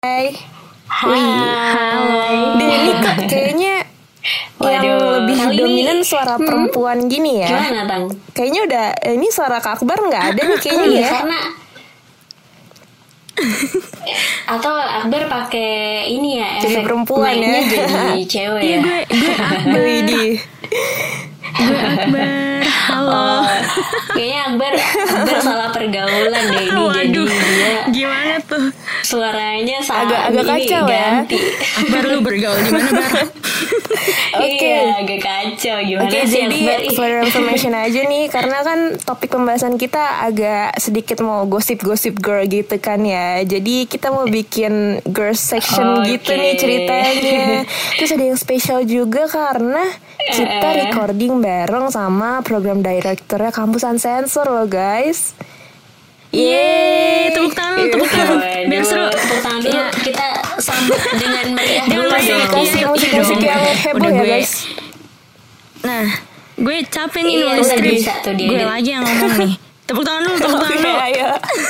Hai. Hai. Deh, ini kok kayaknya yang lebih dominan suara perempuan gini ya. Gimana, Tang? Kayaknya udah ini suara Kak Akbar nggak ada nih kayaknya Iya, ya. karena atau Akbar pakai ini ya, Jadi efek perempuan mic-nya ya. jadi cewek ya. Gue Akbar. Widih. Gue Akbar. Halo. Kayaknya Akbar salah pergaulan deh ini. Waduh. Jadi dia Gimana tuh? suaranya saat Agak ini kacau ya. ganti. Akbar lu bergaul di mana, Bar? Oke. Iya, agak kacau. Gimana Oke, sih jadi Akbar? for your information aja nih, karena kan topik pembahasan kita agak sedikit mau gosip-gosip girl gitu kan ya. Jadi kita mau bikin girl section gitu nih ceritanya. Terus ada yang spesial juga karena kita recording bareng sama program directornya Kampus Unsensor loh guys. Yeay, tepuk tangan, tepuk tangan. Biar seru. Tepuk tangan dulu. Iya. Kita sambut dengan meriah dulu meriah. dong. Kasih musik-musik dong. yang heboh Udah ya gue- guys. Nah, gue capek nih Iya, nulis udah skrip. bisa tuh dia. Gue lagi yang ngomong nih. Tepuk tangan dulu, tepuk tangan dulu. Ayo.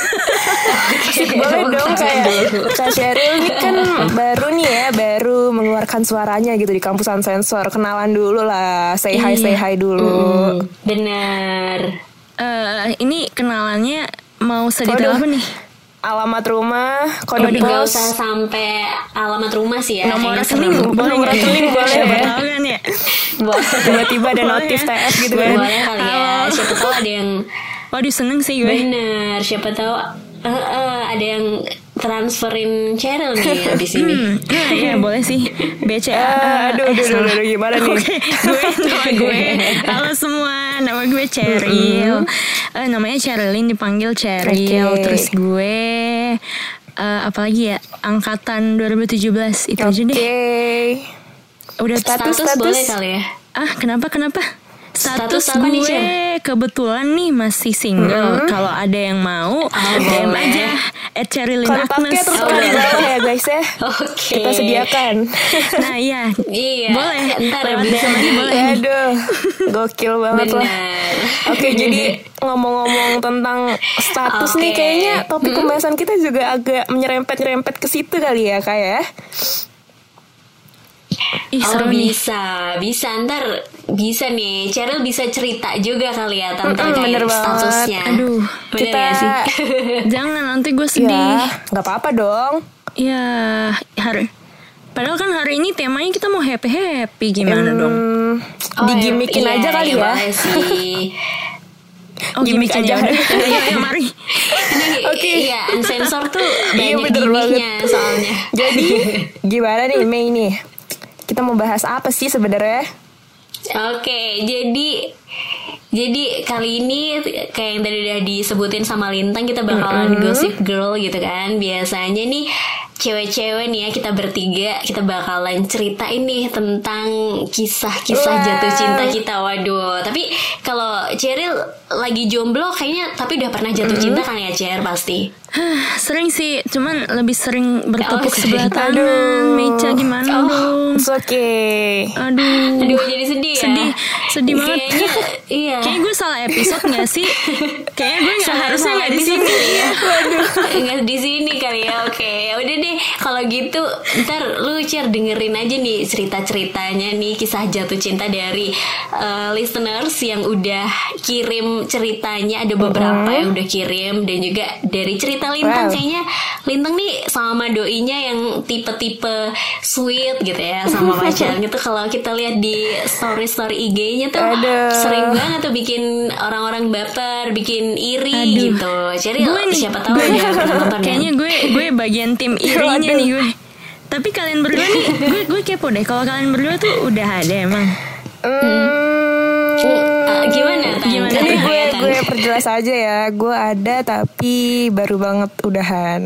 Boleh dong kayak Kak Sheryl ini kan baru mengeluarkan suaranya gitu di Kampus Unsensor. Kenalan dulu lah, say hi dulu. Benar. Ini kenalannya mau sedetail Waduh. apa nih? Alamat rumah, kode Gak pos, usah sampai alamat rumah sih ya. Nomor kayaknya rekening serem. boleh Nomor nggak? rekening boleh Siapa ya. tahu kan ya. tiba-tiba ada Boleh notif ya. TF gitu kan. Boleh kali ya. Siapa tahu ada yang Waduh, seneng sih gue. benar. Siapa tahu ada yang transferin Cheryl nih abis ini. Nah, ya boleh sih. BCA. Aduh, salah. gimana nih? Oke, nama gue. Halo semua, nama gue Cheryl. Namanya Cherilyn, dipanggil Cheryl. Oke. Terus gue apalagi ya? Angkatan 2017 itu aja deh. Oke. Udah Status. Boleh kali ya. Kenapa? Status Status apa nih, gue Cel? kebetulan nih masih single. Kalau ada yang mau, DM boleh. aja @Cherilyn Kontaknya Agnes. tertera di bawah ya guys ya. Oke. Kita sediakan. Nah iya, Iya. boleh. Ntar Lewat bisa DM aja boleh. Aduh, gokil banget lah. Benar. Oke, jadi ngomong-ngomong tentang status nih, Oke. kayaknya topik pembahasan kita juga agak menyerempet-nyerempet ke situ kali ya, Kak ya. Ih, Oh seru nih. bisa ntar bisa nih Cheryl bisa cerita juga kali ya tentang bener kayak banget. statusnya. Aduh, Bener kita gak sih? Jangan, nanti gue sedih. Ya, nggak apa-apa dong. Ya, padahal kan hari ini temanya kita mau happy gimana dong? Digimikin iya, aja kali ya. boleh sih. Oh, gimmick gimmick aja. aja. Ayo, mari. Oke. Iya, unsensor tuh Iya, banyak bener gimmicknya soalnya. Jadi gimana nih Mei nih? Kita mau bahas apa sih sebenarnya? Oke, jadi kali ini kayak yang tadi udah disebutin sama Lintang, kita bakalan Gossip Girl gitu kan. Biasanya nih cewek-cewek nih ya, kita bertiga kita bakalan cerita ini tentang kisah-kisah Wah. jatuh cinta kita. Waduh, tapi kalau Cheryl lagi jomblo kayaknya tapi udah pernah jatuh cinta kan ya, Cher pasti. Sering sih, cuman lebih sering bertepuk Oh, sebelah sering. tangan. Aduh. Meca gimana dong? It's okay. Aduh, Jadi sedih ya. sedih banget. Kayaknya iya. Kayaknya gue salah episode gak sih? Kayaknya gue harusnya gak di sini. ya. Nggak di sini kali ya. Oke, ya udah deh. Kalau gitu, ntar lu Cer dengerin aja nih cerita-ceritanya nih, kisah jatuh cinta dari listeners yang udah kirim ceritanya. Ada beberapa yang udah kirim, dan juga dari cerita Lintang. Wow. Kayaknya Lintang nih sama doinya yang tipe-tipe sweet gitu ya sama pacarnya tuh. Kalau kita lihat di story IG-nya tuh Aduh. sering banget tuh bikin orang-orang baper, bikin iri Aduh. gitu. Jadi Gue nih, siapa tahu ya pernah nonton ya. Kayaknya gue bagian tim irinya nih gue. Tapi kalian berdua nih, gue kepo deh. Kalau kalian berdua tuh udah ada emang. Gimana Tan? Gimana? Ini Katanya, Tan. gue perjelas aja ya. Gue ada tapi baru banget udahan.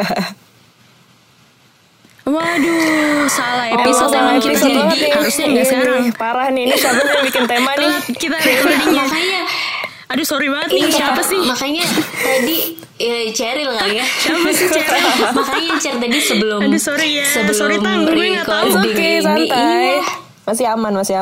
Waduh, salah episode salah emang kita episode jadi banget nih. harusnya Iya nggak sekarang. nih, parah nih. Ini siapa yang bikin tema nih? Telat kita recordingnya. Makanya Aduh, sorry banget nih. Siapa sih? Makanya tadi Cheryl kali ya. Siapa sih Cheryl? Makanya Cher tadi sebelum Aduh, sorry ya. Sorry, Tang. Gue nggak tahu. recording Oke, ini, santai. iya. Masih aman. Masih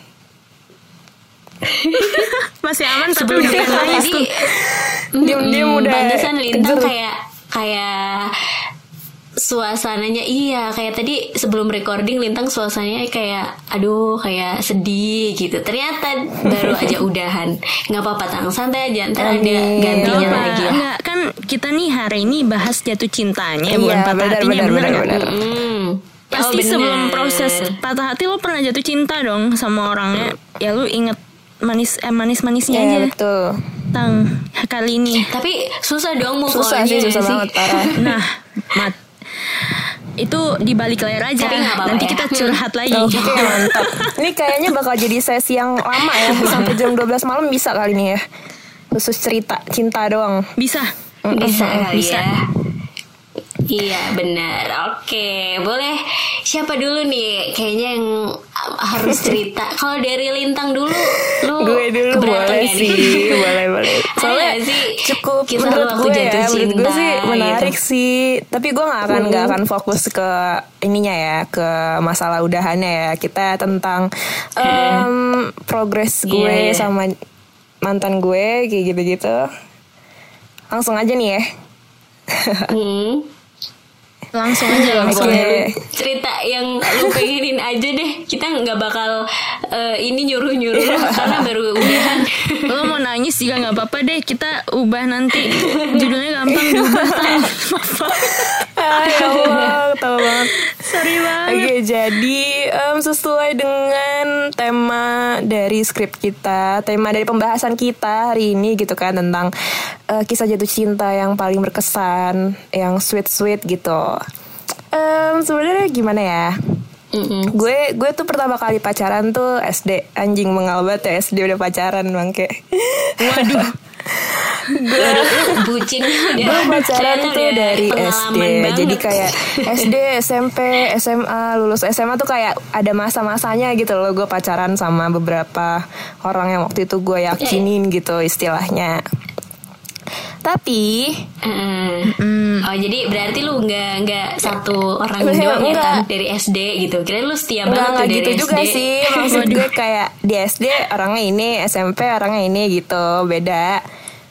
aman tapi Sebelum udah pengen record nangis tadi tuh. Diam-diam udah pantesan Lintang kejer. kayak suasananya iya kayak tadi sebelum recording Lintang suasananya kayak aduh kayak sedih gitu. Ternyata baru aja udahan. Nggak apa-apa Tang, santai aja. Ntar ada gantinya lagi ya. Enggak, kan kita nih hari ini bahas jatuh cintanya, bukan patah hatinya, bener nggak? Pasti sebelum proses patah hati lo pernah jatuh cinta dong sama orangnya. Ya lu inget manis-manisnya aja. Betul. Tang, kali ini. Tapi susah dong move Susah on-nya sih, susah nggak banget parah. Nah, itu di balik layar aja. Tapi nggak apa-apa Nanti ya. kita curhat lagi. Oke, mantap. Ini kayaknya bakal jadi sesi yang lama ya. Sampai jam 12 malam bisa kali ini ya. Khusus cerita cinta doang. Bisa. Bisa kali Bisa. ya. Iya benar. Oke, boleh. Siapa dulu nih? Kayaknya yang harus cerita. Kalau dari Lintang dulu, lu Gue dulu keberatan boleh nggak sih, nih? boleh. Soalnya Ada sih cukup kisah menurut lu waktu gue jatuh ya, menurut gue cinta sih menarik gitu. sih. Tapi gue nggak akan fokus ke ininya ya, ke masalah udahannya ya. Kita tentang progres gue Iya. sama mantan gue kayak gitu-gitu. Langsung aja nih ya. Langsung aja. Oke. Cerita yang lu pengenin aja deh. Kita nggak bakal ini nyuruh-nyuruh lu, karena baru udahan. Lo mau nangis juga nggak apa-apa deh. Kita ubah nanti. Judulnya gampang diubah. Tang. Ya Allah, tahu banget. Sorry banget. Oke, jadi sesuai dengan tema dari skrip kita, tema dari pembahasan kita hari ini gitu kan, tentang kisah jatuh cinta yang paling berkesan, yang sweet gitu. Sebenarnya gimana ya? Gue tuh pertama kali pacaran tuh SD. Anjing, mengal banget ya SD udah pacaran bangke. Waduh. Bucin Gue pacaran ternyata tuh udah dari pengalaman SD. banget. Jadi kayak SD, SMP, SMA, lulus SMA tuh kayak ada masa-masanya gitu loh. Gue pacaran sama beberapa orang yang waktu itu gue yakinin gitu istilahnya. Tapi oh jadi berarti lu nggak satu orang Enggak, doang ya enggak. Tan, dari SD gitu. Kirain lu setia banget Enggak tuh dari gitu SD. juga sih. Maksud gue kayak di SD orangnya ini, SMP orangnya ini gitu. Beda.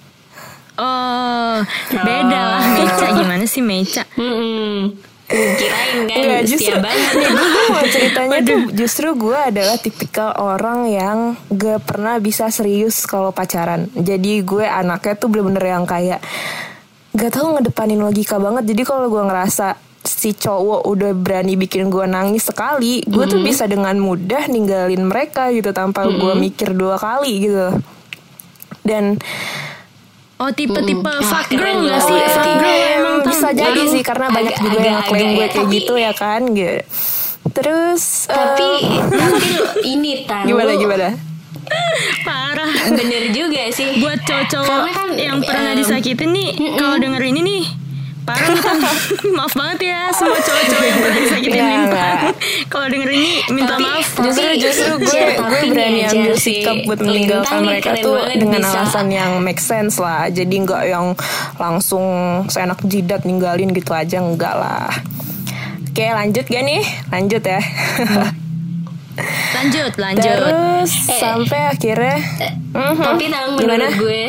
Oh, beda lah Meca. Gimana sih Meca? Kirain kan Enggak, setia banget. gue mau ceritanya tuh justru gue adalah tipikal orang yang gak pernah bisa serius kalau pacaran. Jadi gue anaknya tuh bener-bener yang kayak gak tahu ngedepanin logika banget. Jadi kalau gue ngerasa si cowok udah berani bikin gue nangis sekali, gue tuh bisa dengan mudah ninggalin mereka gitu tanpa gue mikir 2 kali gitu. Dan Oh, tipe-tipe fuck keren girl gak loh. sih? Fuck girl emang Tang. bisa jadi sih karena banyak juga yang klaim gue kayak tapi- gitu ya kan gitu. Terus Tapi lu ini Tan, lu gimana? Parah. bener juga sih. Buat cowok-cowok Karena kan, yang pernah disakitin nih, kalau denger ini nih, parah nih Tang. Maaf banget ya semua cowok-cowok yang pernah disakitin Enggak, Lintang. Kalau denger ini minta Tapi- maaf. Justru gue berani ambil sikap buat meninggalkan mereka tuh dengan alasan yang make sense lah. Jadi nggak yang langsung seenak jidat ninggalin gitu aja, enggak lah. Oke, lanjut gak nih? Lanjut ya. Lanjut. Terus sampai akhirnya Tapi Tang, Gimana? menurut gue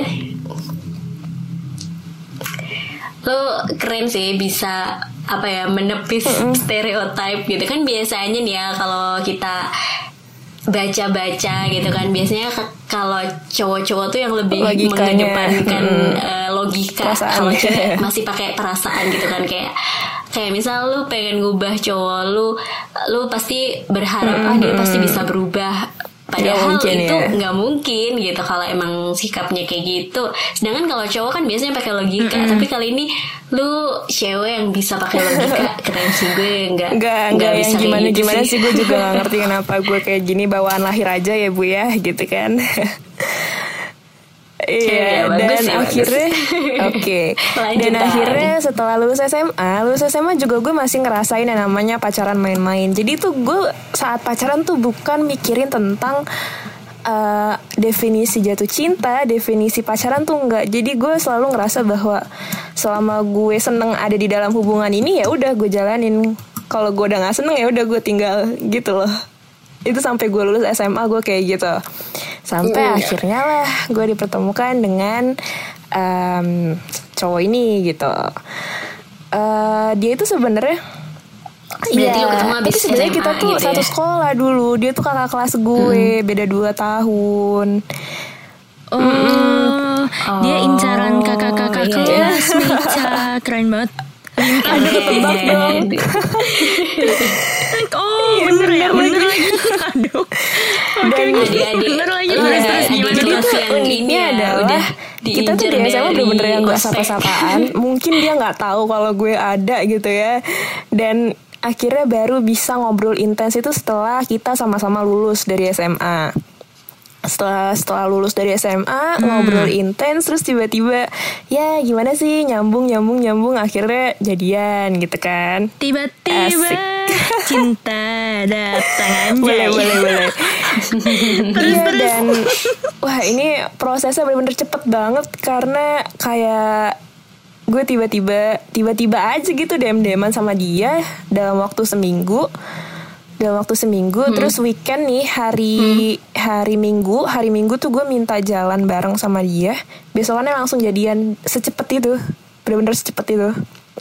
lo keren sih bisa apa ya menepis stereotip gitu kan. Biasanya nih ya kalau kita baca-baca gitu kan, biasanya kalau cowok-cowok tuh yang lebih Logikanya. mengedepankan logika. Perasaan. Kalau cewek masih pakai perasaan gitu kan, kayak misal lu pengen ngubah cowok lu pasti berharap dia pasti bisa berubah. Padahal mungkin itu ya. nggak mungkin gitu kalau emang sikapnya kayak gitu. Sedangkan kalau cowok kan biasanya pakai logika. Tapi kali ini lu cewek yang bisa pakai logika. Keren sih, gue Enggak yang bisa kayak gitu gimana sih. Gue juga gak ngerti kenapa gue kayak gini, bawaan lahir aja ya Bu ya gitu kan. Iya, bagus dan sih, akhirnya bagus. oke. Lanjut, Dan Tan. akhirnya setelah lulus SMA juga gue masih ngerasain yang namanya pacaran main-main. Jadi tuh gue saat pacaran tuh bukan mikirin tentang definisi jatuh cinta, definisi pacaran tuh enggak. Jadi gue selalu ngerasa bahwa selama gue seneng ada di dalam hubungan ini ya udah gue jalanin. Kalau gue udah nggak seneng ya udah gue tinggal gitu loh. Itu sampai gue lulus SMA gue kayak gitu. Sampai akhirnya lah gue dipertemukan dengan cowok ini gitu. dia itu sebenarnya Berarti lo ketemu abis tapi sebenarnya SMA kita tuh gitu satu ya? sekolah dulu. Dia tuh kakak kelas gue, beda 2 tahun. Dia incaran kakak-kakak iya. kelas Mecha. Keren banget. Aduh, ketebak dong. Oh bener ya, bener lagi. Aduh. Oke, Adik-adik bener lagi. lo Terus ada terus adik gimana? Jadi kelas tuh yang ini uniknya ya, adalah udah kita tuh di diincer SMA dari bener-bener yang gak ospek. sapa-sapaan. Mungkin dia gak tahu kalau gue ada gitu ya. Dan akhirnya baru bisa ngobrol intens itu setelah kita sama-sama lulus dari SMA. Setelah lulus dari SMA ngobrol intens, terus tiba-tiba ya gimana sih, nyambung akhirnya jadian gitu kan. Tiba-tiba cinta datang anjay. Boleh. Iya, dan wah ini prosesnya bener-bener cepet banget karena kayak gue tiba-tiba aja gitu DM-an sama dia dalam waktu seminggu. Terus weekend nih hari Minggu tuh gue minta jalan bareng sama dia. Besokannya langsung jadian, secepat itu. Bener-bener secepat itu.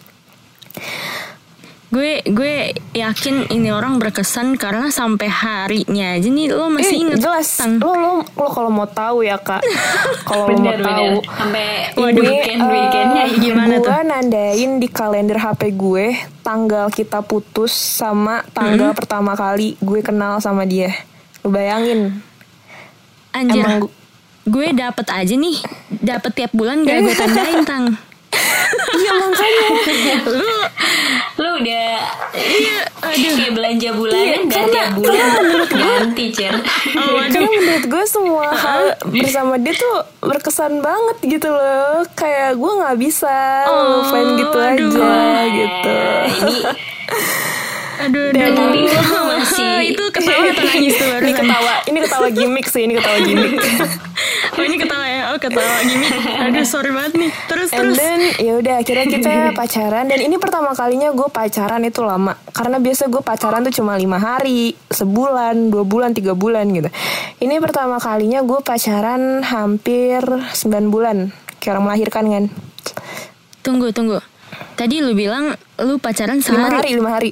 Gue yakin ini orang berkesan karena sampai harinya aja nih lo masih inget. Jelas. Lo kalau mau tahu ya Kak. Kalau lo mau tahu. Sampai Waduh, weekendnya gimana tuh? Gue nandain di kalender HP gue tanggal kita putus sama tanggal pertama kali gue kenal sama dia. Lo bayangin. Anjir, Emang gue dapet aja nih. Dapet tiap bulan gak gue tandain Tang. iya makanya. Lu udah Aduh. kayak belanja bulanan dan tiap bulan ganti Cer. Karena menurut gue semua hal bersama dia tuh berkesan banget gitu loh. Kayak gue gak bisa ngelupain gitu aja gitu. Ini Aduh, tapi lo masih itu ketawa atau nangis tuh barusan? Ini ketawa gimmick sih, ini ketawa gimmick. Oh ini ketawa ya, ketawa gimmick. Aduh sorry banget nih. Terus And then ya udah akhirnya kita pacaran, dan ini pertama kalinya gue pacaran itu lama. Karena biasa gue pacaran tuh cuma 5 hari, sebulan, 2 bulan, 3 bulan gitu. Ini pertama kalinya gue pacaran hampir 9 bulan. Kayak orang melahirkan kan. Tunggu. Tadi lu bilang lu pacaran sehari. 5 hari.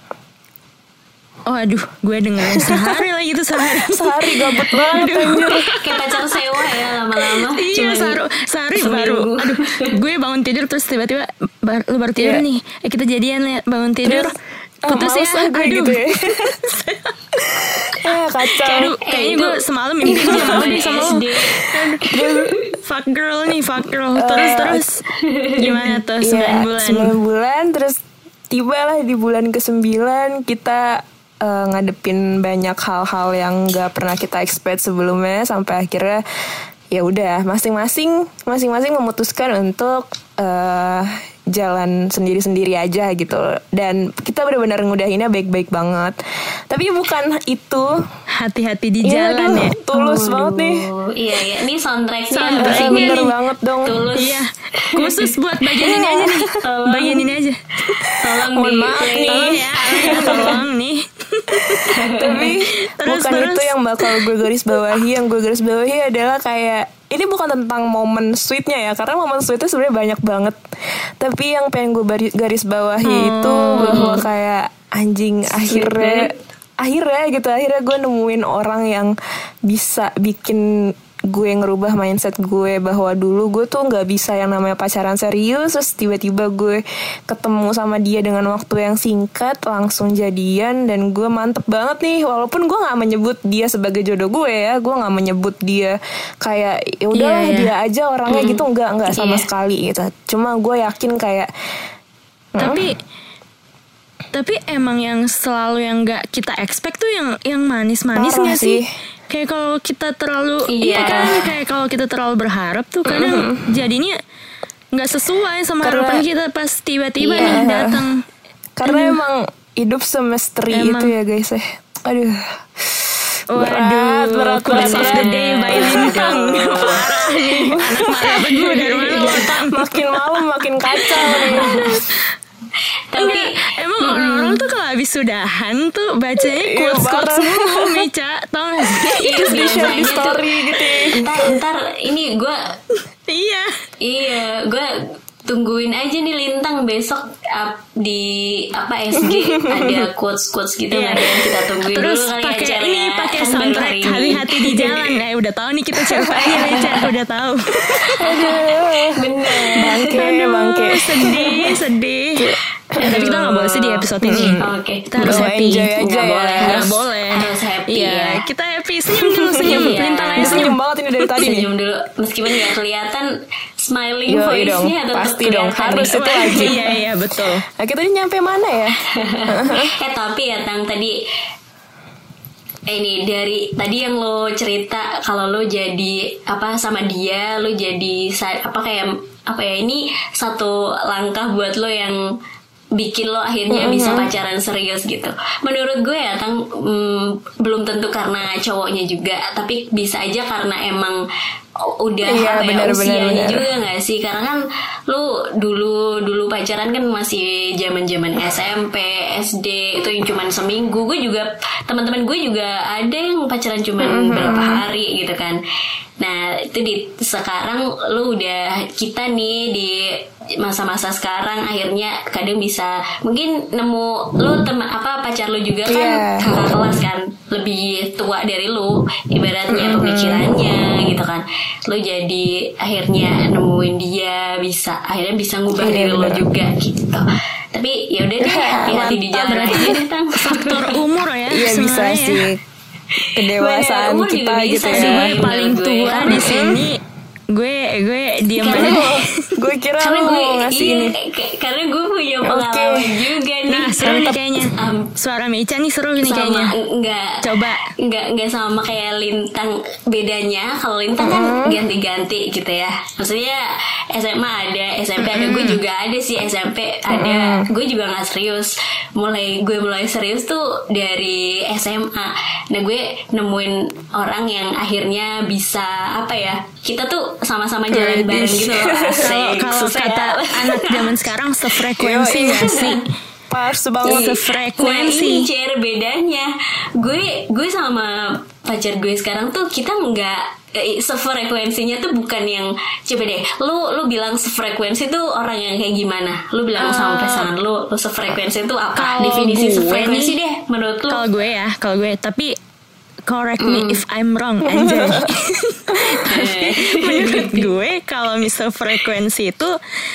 Oh aduh, gue dengerin sehari lagi tuh sehari. Sehari gabut banget anjir. kayak pacar sewa ya lama-lama. Iya, sehari baru. Aduh, gue bangun tidur terus tiba-tiba lu baru tidur nih. Kita jadian ya, bangun tidur. Putus ya. Gue Aduh. gitu ya. Kacau. Kayaknya gue semalam mimpi sama lu. Fuck girl. Terus gimana tuh 9 bulan? 9 bulan, terus tibalah di bulan ke-9 kita ngadepin banyak hal-hal yang gak pernah kita expect sebelumnya, sampai akhirnya ya udah masing-masing memutuskan untuk jalan sendiri-sendiri aja gitu. Dan kita benar-benar ngudahinnya baik-baik banget. Tapi bukan itu, Hati-hati di jalan ya. Tulus banget nih. Iya, ini soundtracknya Bener banget dong. Tulus. Iya, khusus buat bagian ini aja nih. Bagian ini aja. Tolong Mohon maaf di-play. nih. Tolong nih. Tapi bukan itu yang bakal gue garis bawahi. Yang gue garis bawahi adalah kayak, ini bukan tentang momen sweetnya ya, karena momen sweetnya sebenarnya banyak banget. Tapi yang pengen gue garis bawahi itu bahwa kayak anjing, akhirnya gue nemuin orang yang bisa bikin gue ngerubah mindset gue, bahwa dulu gue tuh nggak bisa yang namanya pacaran serius, terus tiba-tiba gue ketemu sama dia dengan waktu yang singkat langsung jadian. Dan gue mantep banget nih, walaupun gue nggak menyebut dia sebagai jodoh gue ya, gue nggak menyebut dia kayak ya udahlah dia aja orangnya gitu, nggak sama sekali gitu. Cuma gue yakin kayak tapi emang yang selalu yang nggak kita expect tuh yang manis-manis nggak sih? Kayak kalau kita terlalu kayak kalau kita terlalu berharap tuh kadang jadinya nggak sesuai sama harapan kita pas tiba-tiba nih datang. Karena emang hidup semesteri itu ya guys ya. Aduh. Berat. Gede bayi lintang. Parah nih. Anak marah gue dari mana lo Tang? Makin malam makin kacau nih. Tapi emang orang-orang tuh kalau habis sudahan tuh bacanya quotes mulu, Mecha, tau gak sih? Terus di share di story gitu ya. Ntar ini gue Iya, gue tungguin aja nih Lintang besok di SG ada quotes gitu Iya. ada yang kita tungguin Terus dulu kali pakai acaranya. ini pakai Kan baru soundtrack hari ini. hati-hati di jalan. Udah tahu nih kita ceritanya nih, Cer. Udah tahu. Bener. Bangke. Sedih. Tapi kita nggak boleh sedih episode ini. Oke. Kita harus Udah happy. enjoy aja Nggak ya. boleh. Nggak boleh. Harus happy Iya, ya. kita happy. Senyum dulu, senyum. Iya. Lintang aja Dia senyum. senyum banget ini dari tadi nih. Senyum dulu meskipun nggak kelihatan smiling Yoi voice-nya dong, tetap pasti dong, kelihatan harus nih. itu wajib. Iya, betul. Nah kita ini nyampe mana ya? Tapi ya Tang tadi ini dari tadi yang lo cerita kalau lo jadi sama dia lo jadi ini satu langkah buat lo yang bikin lo akhirnya bisa pacaran serius gitu. Menurut gue ya Tang belum tentu karena cowoknya juga, tapi bisa aja karena emang udah usianya juga nggak sih? Karena kan lu dulu pacaran kan masih zaman SMP, SD itu yang cuman seminggu. Gue juga teman-teman gue juga ada yang pacaran cuman berapa hari gitu kan. Nah itu sekarang lu udah kita nih di masa-masa sekarang akhirnya kadang bisa mungkin nemu lu pacar lu juga kan kakak kelas kan lebih tua dari lu ibaratnya pemikirannya gitu kan. Lu jadi akhirnya nemuin dia akhirnya bisa ngubah diri lo juga gitu. Tapi ya udah deh hati-hati di jalan aja deh Tang. Faktor umur ya. Iya bisa sebenarnya. sih. Kedewasaan Umur kita juga gitu bisa ya. sih. Gue paling Gue. tua di sini. Gue diem aja. Gue kira Karena lu gue mau ngasih ini. karena gue punya pengalaman juga nih. Nah, seru nih kayaknya. Suara Mecha nih seru nih kayaknya. Coba. Enggak sama kayak Lintang, bedanya kalau Lintang kan ganti-ganti gitu ya. Maksudnya SMA ada, SMP ada, gue juga ada sih SMP ada. Gue juga nggak serius. Gue mulai serius tuh dari SMA. Nah, gue nemuin orang yang akhirnya bisa kita tuh sama-sama jalan bareng gitu loh. Kalau kata anak zaman sekarang sefrekuensi nggak sih? Pas banget. Sefrekuensi. Nah ini Cer bedanya gue sama pacar gue sekarang tuh kita nggak sefrekuensinya tuh bukan yang coba deh lu bilang sefrekuensi tuh orang yang kayak gimana? Lu bilang sama pasangan lu sefrekuensi tuh apa? Definisi sefrekuensi deh menurut lu? Kalau gue tapi correct me if I'm wrong anjay. Menurut gue kalau misal frekuensi itu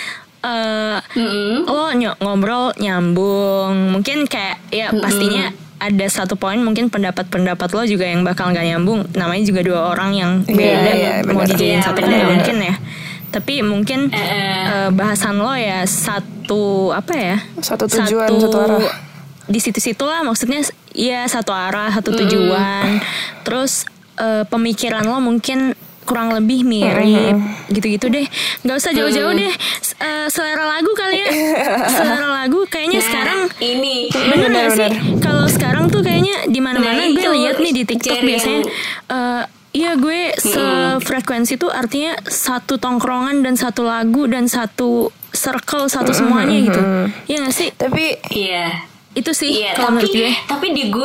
lo ngobrol nyambung, mungkin kayak ya pastinya ada satu poin mungkin pendapat lo juga yang bakal nggak nyambung, namanya juga dua orang yang beda mau dijadiin satu kan mungkin ya, tapi mungkin bahasan lo ya satu tujuan satu arah di situ-situ lah, maksudnya ya satu arah satu tujuan. Terus pemikiran lo mungkin kurang lebih mirip gitu-gitu deh. Nggak usah jauh-jauh deh. Selera lagu kali ya. Selera lagu kayaknya sekarang ini bener nggak sih? Kalau sekarang tuh kayaknya di mana-mana gue lihat nih di TikTok biasanya. Iya gue sefrekuensi tuh artinya satu tongkrongan dan satu lagu dan satu circle satu semuanya gitu. Iya nggak sih? Tapi itu sih kalau menurut gue. Tapi di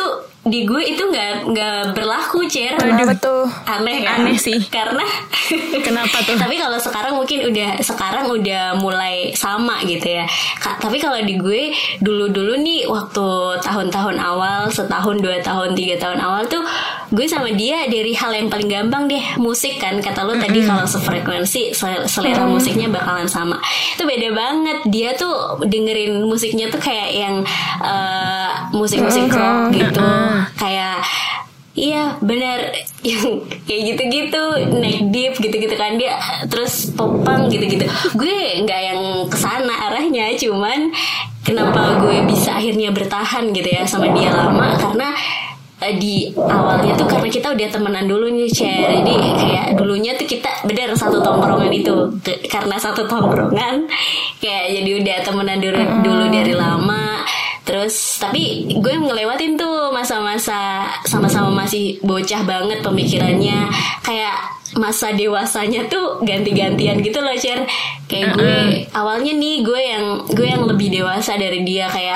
gue itu nggak berlaku Cer. Kenapa tuh? Aneh kan? Aneh sih. Karena kenapa tuh? Tapi kalau sekarang mungkin udah mulai sama gitu ya. Tapi kalau di gue dulu nih waktu tahun-tahun awal, setahun 2 tahun 3 tahun awal tuh gue sama dia dari hal yang paling gampang deh, musik kan kata lo tadi kalau sefrekuensi selera musiknya bakalan sama. Itu beda banget. Dia tuh dengerin musiknya tuh kayak yang musik-musik rock gitu. Kayak iya benar yang kayak gitu-gitu neck deep gitu-gitu kan dia, terus popang gitu-gitu. Gue nggak yang kesana arahnya, cuman kenapa gue bisa akhirnya bertahan gitu ya sama dia lama karena di awalnya tuh karena kita udah temenan dulu nih Cer. Jadi kayak dulunya tuh kita bener satu tongkrongan itu, karena satu tongkrongan kayak jadi udah temenan dulu dari lama. Terus tapi gue ngelewatin tuh masa-masa sama-sama masih bocah banget pemikirannya, kayak masa dewasanya tuh ganti-gantian gitu loh Cer. Kayak gue awalnya nih gue yang lebih dewasa dari dia, kayak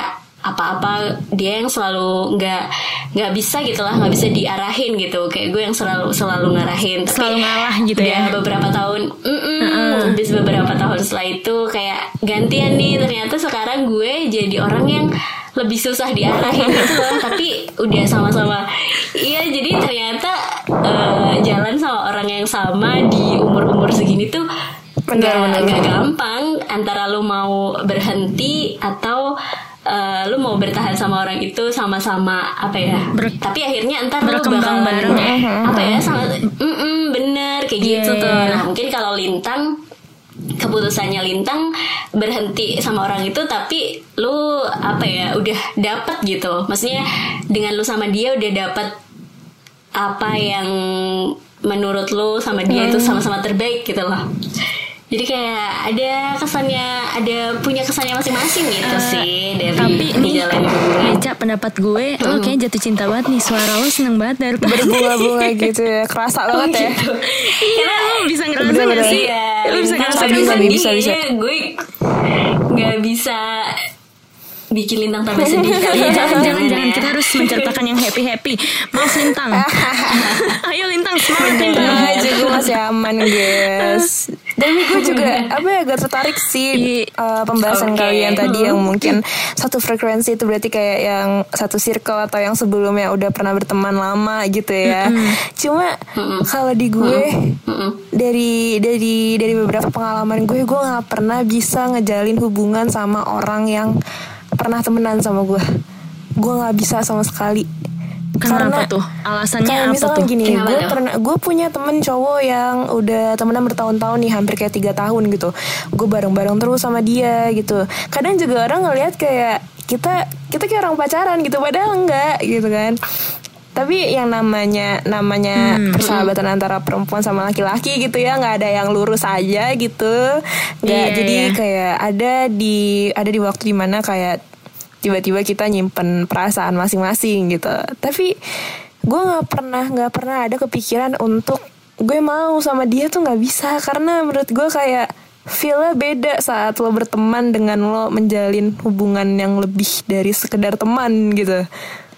apa-apa dia yang selalu nggak bisa gitu lah, nggak bisa diarahin gitu. Kayak gue yang selalu ngarahin, tapi selalu ngalah gitu ya. Beberapa tahun, habis beberapa tahun setelah itu kayak gantian nih. Ternyata sekarang gue jadi orang yang lebih susah diarahin gitu loh. Tapi udah sama-sama. Iya, jadi ternyata jalan sama orang yang sama di umur-umur segini tuh nggak gampang. Antara lu mau berhenti atau lu mau bertahan sama orang itu sama-sama apa ya? Tapi akhirnya entar lu bakal bareng apa ya? Sangat bener kayak gitu tuh. Nah mungkin kalau Lintang, keputusannya Lintang berhenti sama orang itu, tapi lu apa ya, udah dapet gitu. Maksudnya dengan lu sama dia udah dapet apa yang menurut lu sama dia itu sama-sama terbaik gitu loh. Jadi kayak ada kesannya, punya kesannya masing-masing gitu sih dari tapi nih, jalan hubungan. Eca, pendapat gue, lo kayak jatuh cinta banget nih. Suara lo seneng banget dari tadi. Berbunga-bunga gitu ya, kerasa banget ya. Gitu. Iya, lo bisa ngerasa gak sih? Lo bisa ngerasa bisa. Gue nggak bisa bikin Lintang tambah sedih kali ya. Jangan, kita harus menceritakan yang happy. Maaf Lintang. Ayo Lintang, semangat Lintang. aja gue masih aman guys. Tapi gue juga agak tertarik sih pembahasan kalian tadi yang mungkin satu frekuensi itu berarti kayak yang satu circle atau yang sebelumnya udah pernah berteman lama gitu ya. Cuma kalau di gue dari beberapa pengalaman gue nggak pernah bisa ngejalin hubungan sama orang yang pernah temenan sama gue nggak bisa sama sekali. Kenapa tuh? Alasannya apa tuh? Gini, gue punya temen cowok yang udah temenan bertahun-tahun nih, hampir kayak 3 tahun gitu. Gue bareng-bareng terus sama dia gitu. Kadang juga orang ngelihat kayak kita kayak orang pacaran gitu, padahal enggak gitu kan. Tapi yang namanya persahabatan antara perempuan sama laki-laki gitu ya, nggak ada yang lurus aja gitu. Nggak, jadi kayak ada di waktu dimana kayak tiba-tiba kita nyimpen perasaan masing-masing gitu. Tapi gue nggak pernah ada kepikiran untuk gue mau sama dia tuh, nggak bisa. Karena menurut gue kayak feel-nya beda saat lo berteman dengan lo menjalin hubungan yang lebih dari sekedar teman gitu.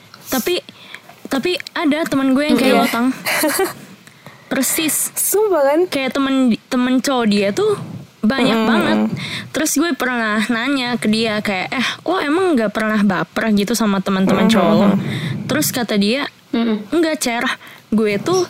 Tapi ada teman gue yang kayak Otang. Persis. Sumpah kan? Kayak temen cowok dia tuh banyak banget. Terus gue pernah nanya ke dia kayak, lo emang nggak pernah baper gitu sama teman-teman cowok lo? Terus kata dia, enggak Cer, gue tuh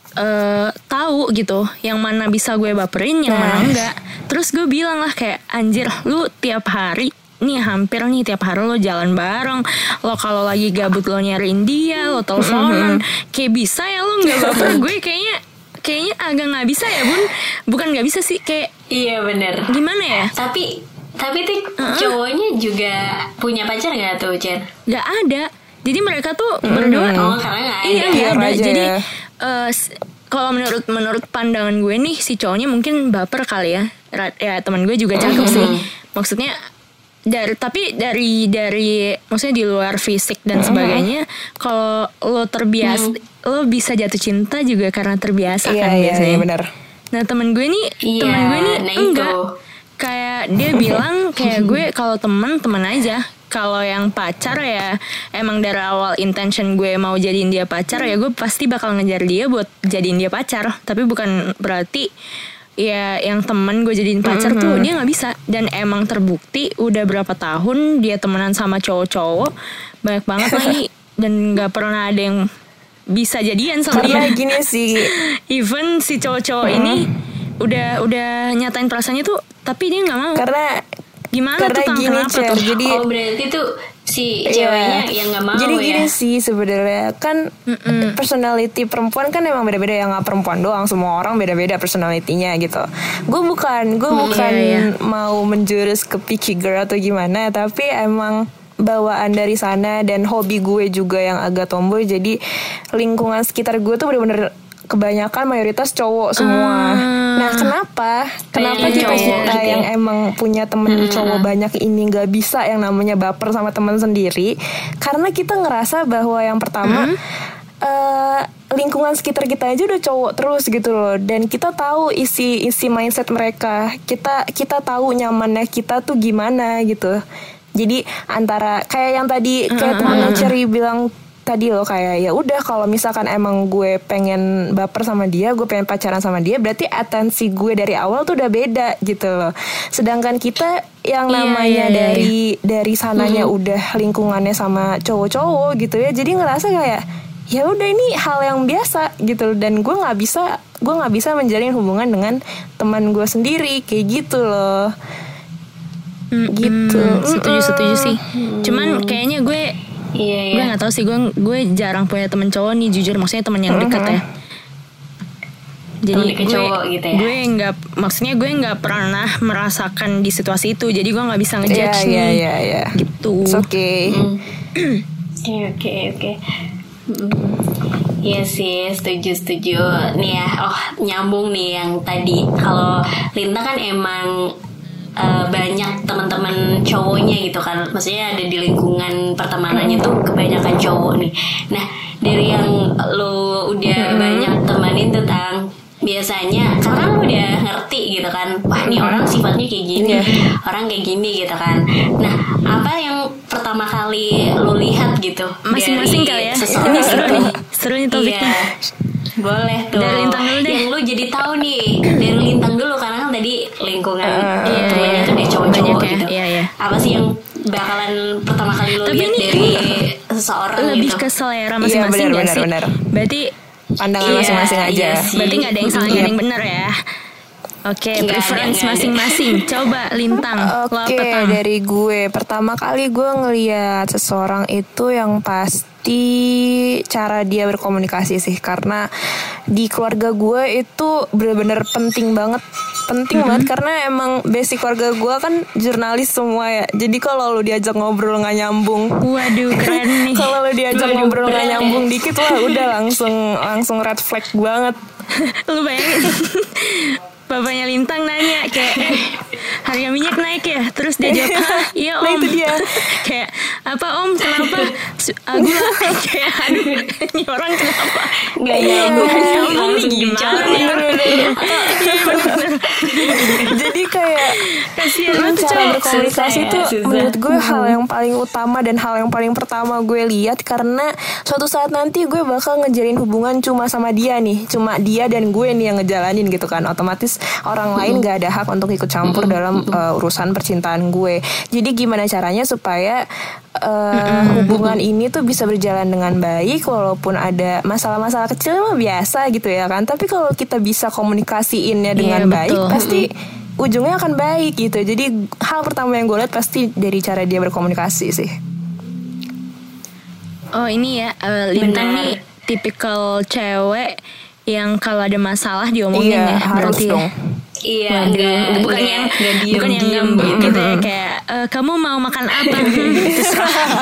tahu gitu yang mana bisa gue baperin, yang mana enggak. Terus gue bilang lah kayak, anjir lu tiap hari hampir tiap hari lo jalan bareng, lo kalau lagi gabut lo nyariin dia, lo teleponan, kayak bisa ya lo nggak baper? Gue kayaknya agak nggak bisa ya Bun. Bukan nggak bisa sih, kayak iya bener. Gimana ya? Tapi tuh cowoknya juga punya pacar nggak tuh Chen? Nggak ada. Jadi mereka tuh berdua. Karena nggak ada. Iya nggak ada. Jadi ya. kalau menurut pandangan gue nih, si cowoknya mungkin baper kali ya. Ya teman gue juga cakep sih. Maksudnya dari maksudnya di luar fisik dan sebagainya, kalau lo terbiasa, lo bisa jatuh cinta juga karena terbiasa kan biasanya. Iya benar. Nah temen gue nih enggak. Kayak dia bilang kayak gue kalau temen aja. Kalau yang pacar ya emang dari awal intention gue mau jadiin dia pacar, ya gue pasti bakal ngejar dia buat jadiin dia pacar. Tapi bukan berarti ya yang temen gue jadiin pacar tuh dia nggak bisa. Dan emang terbukti udah berapa tahun dia temenan sama cowok-cowok banyak banget lagi, dan nggak pernah ada yang bisa jadian sama karena dia. Gini sih, even si cowok-cowok ini udah nyatain perasaannya tuh, tapi dia nggak mau. Karena gimana tuh kenapa tuh? Jadi berarti tuh si ceweknya yang nggak mau. Jadi gini sih sebenarnya kan personality perempuan kan emang beda-beda ya, nggak perempuan doang, semua orang beda-beda personalitinya gitu. Gue bukan mau menjurus ke picky girl atau gimana, tapi emang bawaan dari sana dan hobi gue juga yang agak tomboy. Jadi lingkungan sekitar gue tuh bener-bener kebanyakan mayoritas cowok semua. Nah kenapa kita yang emang punya temen cowok banyak ini nggak bisa yang namanya baper sama teman sendiri? Karena kita ngerasa bahwa yang pertama lingkungan sekitar kita aja udah cowok terus gitu loh, dan kita tahu isi mindset mereka, kita tahu nyamannya kita tuh gimana gitu. Jadi antara kayak yang tadi kayak temennya Cherry bilang tadi loh, kayak ya udah kalau misalkan emang gue pengen baper sama dia, gue pengen pacaran sama dia, berarti atensi gue dari awal tuh udah beda gitu loh. Sedangkan kita yang namanya dari sananya udah lingkungannya sama cowok-cowok gitu ya, jadi ngerasa kayak ya udah ini hal yang biasa gitu loh. Dan gue nggak bisa menjalin hubungan dengan teman gue sendiri kayak gitu loh. Gitu. Setuju sih. Cuman kayaknya gue nggak tahu sih, gue jarang punya temen cowok nih jujur, maksudnya temen yang dekat ya. Jadi gue gue nggak pernah merasakan di situasi itu, jadi gue nggak bisa ngejudge gitu. Oke. Iya sih, setuju nih ya. Nyambung nih yang tadi, kalau Linta kan emang banyak teman-teman cowoknya gitu kan, maksudnya ada di lingkungan pertemanannya tuh kebanyakan cowok nih. Nah, dari yang lo udah banyak temenin tuh Tang, biasanya karena lo udah ngerti gitu kan, wah nih orang sifatnya kayak gini, orang kayak gini gitu kan. Nah, apa yang pertama kali lo lihat gitu masing-masing dari kali ya? seseorang? Ini seru nih topiknya. Boleh tuh. Dari Lintang dulu deh. Yang lu jadi tahu nih dari Lintang dulu, karena kan tadi lingkungan temennya tuh dari cowok-cowok ya, gitu. Apa sih yang bakalan pertama kali lu lihat dari seseorang lebih gitu? Ke selera masing-masing gak sih? Berarti pandangan masing-masing aja. Berarti gak ada yang salah, gak ada yang benar ya. Oke, preference masing-masing. Coba Lintang. Oke, dari gue pertama kali gue ngelihat seseorang itu yang pasti cara dia berkomunikasi sih, karena di keluarga gue itu benar-benar penting banget karena emang basic keluarga gue kan jurnalis semua ya. Jadi kalau lu diajak ngobrol nggak nyambung, waduh keren nih. Kalau lu diajak ngobrol nggak nyambung dikit, wah udah langsung red flag banget. Lu bayangin bapaknya Lintang nanya kayak harga minyak naik ya, terus dia jawab iya om. Nah itu dia kayak apa om, kenapa gue kayak aduh ini orang kenapa nggak nyambung gimana. Jadi kayak cara berkomunikasi itu menurut gue hal yang paling utama dan hal yang paling pertama gue lihat, karena suatu saat nanti gue bakal ngejalin hubungan cuma sama dia nih, cuma dia dan gue nih yang ngejalanin gitu kan. Otomatis orang lain gak ada hak untuk ikut campur dalam urusan percintaan gue. Jadi gimana caranya supaya hubungan ini tuh bisa berjalan dengan baik, walaupun ada masalah-masalah kecil mah biasa gitu ya kan. Tapi kalau kita bisa komunikasiinnya dengan baik, pasti ujungnya akan baik gitu. Jadi hal pertama yang gue lihat pasti dari cara dia berkomunikasi sih. Oh ini ya, Lintang nih tipikal cewek yang kalau ada masalah diomongin ya, harus berarti dong. Iya, bukan yang diem gitu ya, kayak kamu mau makan apa? Terserah.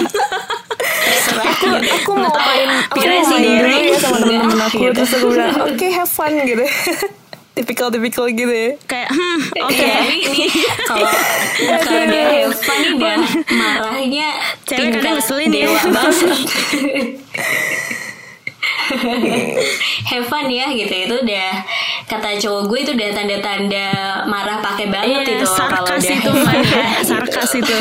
Aku mau main dulu ya sama temen-temen aku. Terus aku bilang oke, have fun gitu. Tipikal gitu ya. Kayak oke. Ini kalau dia have fun nih, dia marahnya cewek kadang ngeselin ya. Have fun ya gitu, itu udah kata cowok gue itu udah tanda-tanda marah pakai banget itu. Sarkas itu sarkas itu.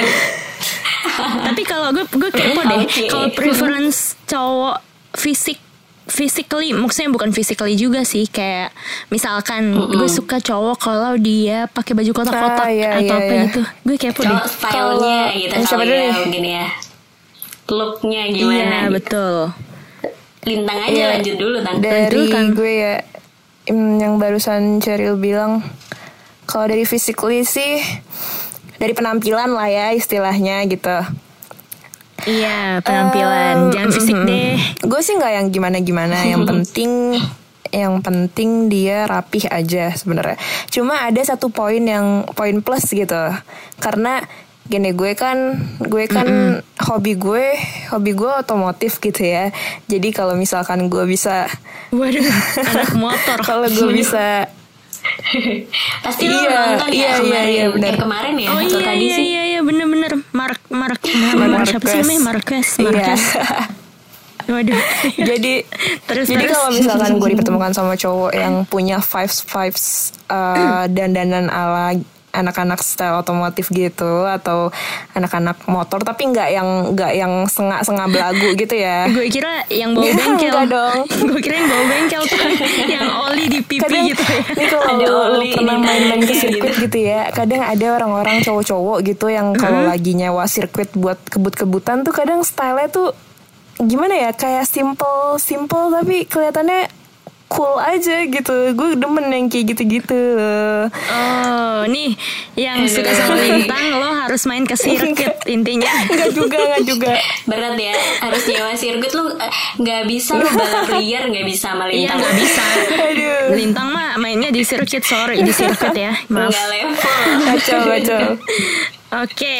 Tapi kalau gue kepo deh, kalau preference cowok physically, maksudnya bukan physically juga sih, kayak misalkan gue suka cowok kalau dia pakai baju kotak-kotak atau apa gitu. Gue kepo deh. Stylenya gitu kalau ya mungkin ya. Looknya gimana? Iya betul. Lintang aja lanjut dulu Tang. Dari gue ya, yang barusan Cheryl bilang, kalau dari physically sih dari penampilan lah ya istilahnya gitu. Iya penampilan, jangan fisik deh. Gue sih nggak yang gimana-gimana, yang penting dia rapih aja sebenarnya. Cuma ada satu poin plus gitu, karena gini, gue kan hobi gue otomotif gitu ya. Jadi kalau misalkan gue bisa, waduh, anak motor. Kalau gue bisa, pasti lo nonton ya benar. Kemarin ya, atau tadi sih? Iya bener. Mark siapa sih namanya? Marquez. Waduh. Jadi kalau misalkan gue dipertemukan sama cowok yang punya vibes dandanan ala anak-anak style otomotif gitu atau anak-anak motor, tapi nggak yang sengak belagu gitu ya. Gue kira yang bau bengkel. Enggak dong. Gue kira yang bau bengkel tuh yang oli di pipi kadang, gitu ya. Ini kalau lu pernah main-main ke sirkuit gitu ya, kadang ada orang-orang cowok-cowok gitu yang kalau lagi nyewa sirkuit buat kebut-kebutan tuh kadang style-nya tuh gimana ya, kayak simple tapi kelihatannya cool aja gitu. Gue demen yang kayak gitu-gitu. Oh, nih yang suka sama Lintang lo harus main ke sirkuit intinya. Enggak juga. Berat ya, harus nyewa sirkuit. Lu nggak bisa lu balap liar, nggak bisa sama Lintang. Iya, nggak bisa. Aduh. Lintang mah mainnya di sirkuit, sorry di sirkuit ya. Maaf. Nggak level. Kacau. Oke.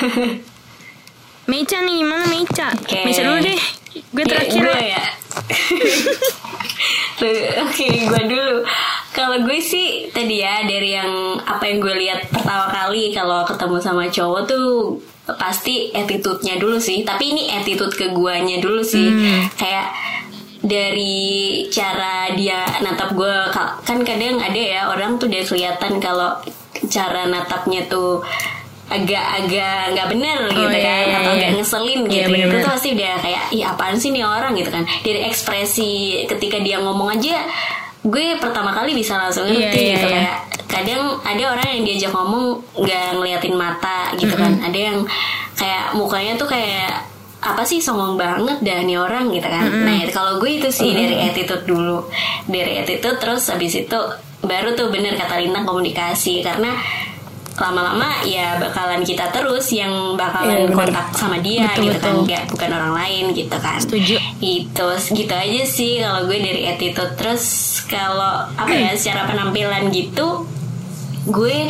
Mecha nih, gimana Mecha? Oke. Mecha dulu deh. Gue terakhir gue ya. Oke, gue dulu. Kalau gue sih tadi ya, dari yang apa yang gue lihat pertama kali kalau ketemu sama cowok tuh pasti attitude-nya dulu sih. Tapi ini attitude ke guanya dulu sih. Kayak dari cara dia natap gue, kan kadang ada ya orang tuh udah kelihatan kalau cara natapnya tuh agak nggak bener gitu kan, atau agak ngeselin gitu. Bener-bener. Itu tuh pasti udah kayak, ih apaan sih nih orang gitu kan. Dari ekspresi ketika dia ngomong aja, gue pertama kali bisa langsung ngerti gitu. Kayak kadang ada orang yang diajak ngomong nggak ngeliatin mata gitu kan. Ada yang kayak mukanya tuh kayak apa sih, songong banget dah nih orang gitu kan. Nah kalau gue itu sih dari attitude dulu, dari attitude, terus habis itu baru tuh bener kata Lintang, komunikasi. Karena lama-lama ya bakalan kita terus yang bakalan kontak sama dia. Betul. Kan, nggak, bukan orang lain gitu kan. Setuju. Gitu aja sih kalau gue dari attitude. Terus kalau apa ya, secara penampilan gitu, gue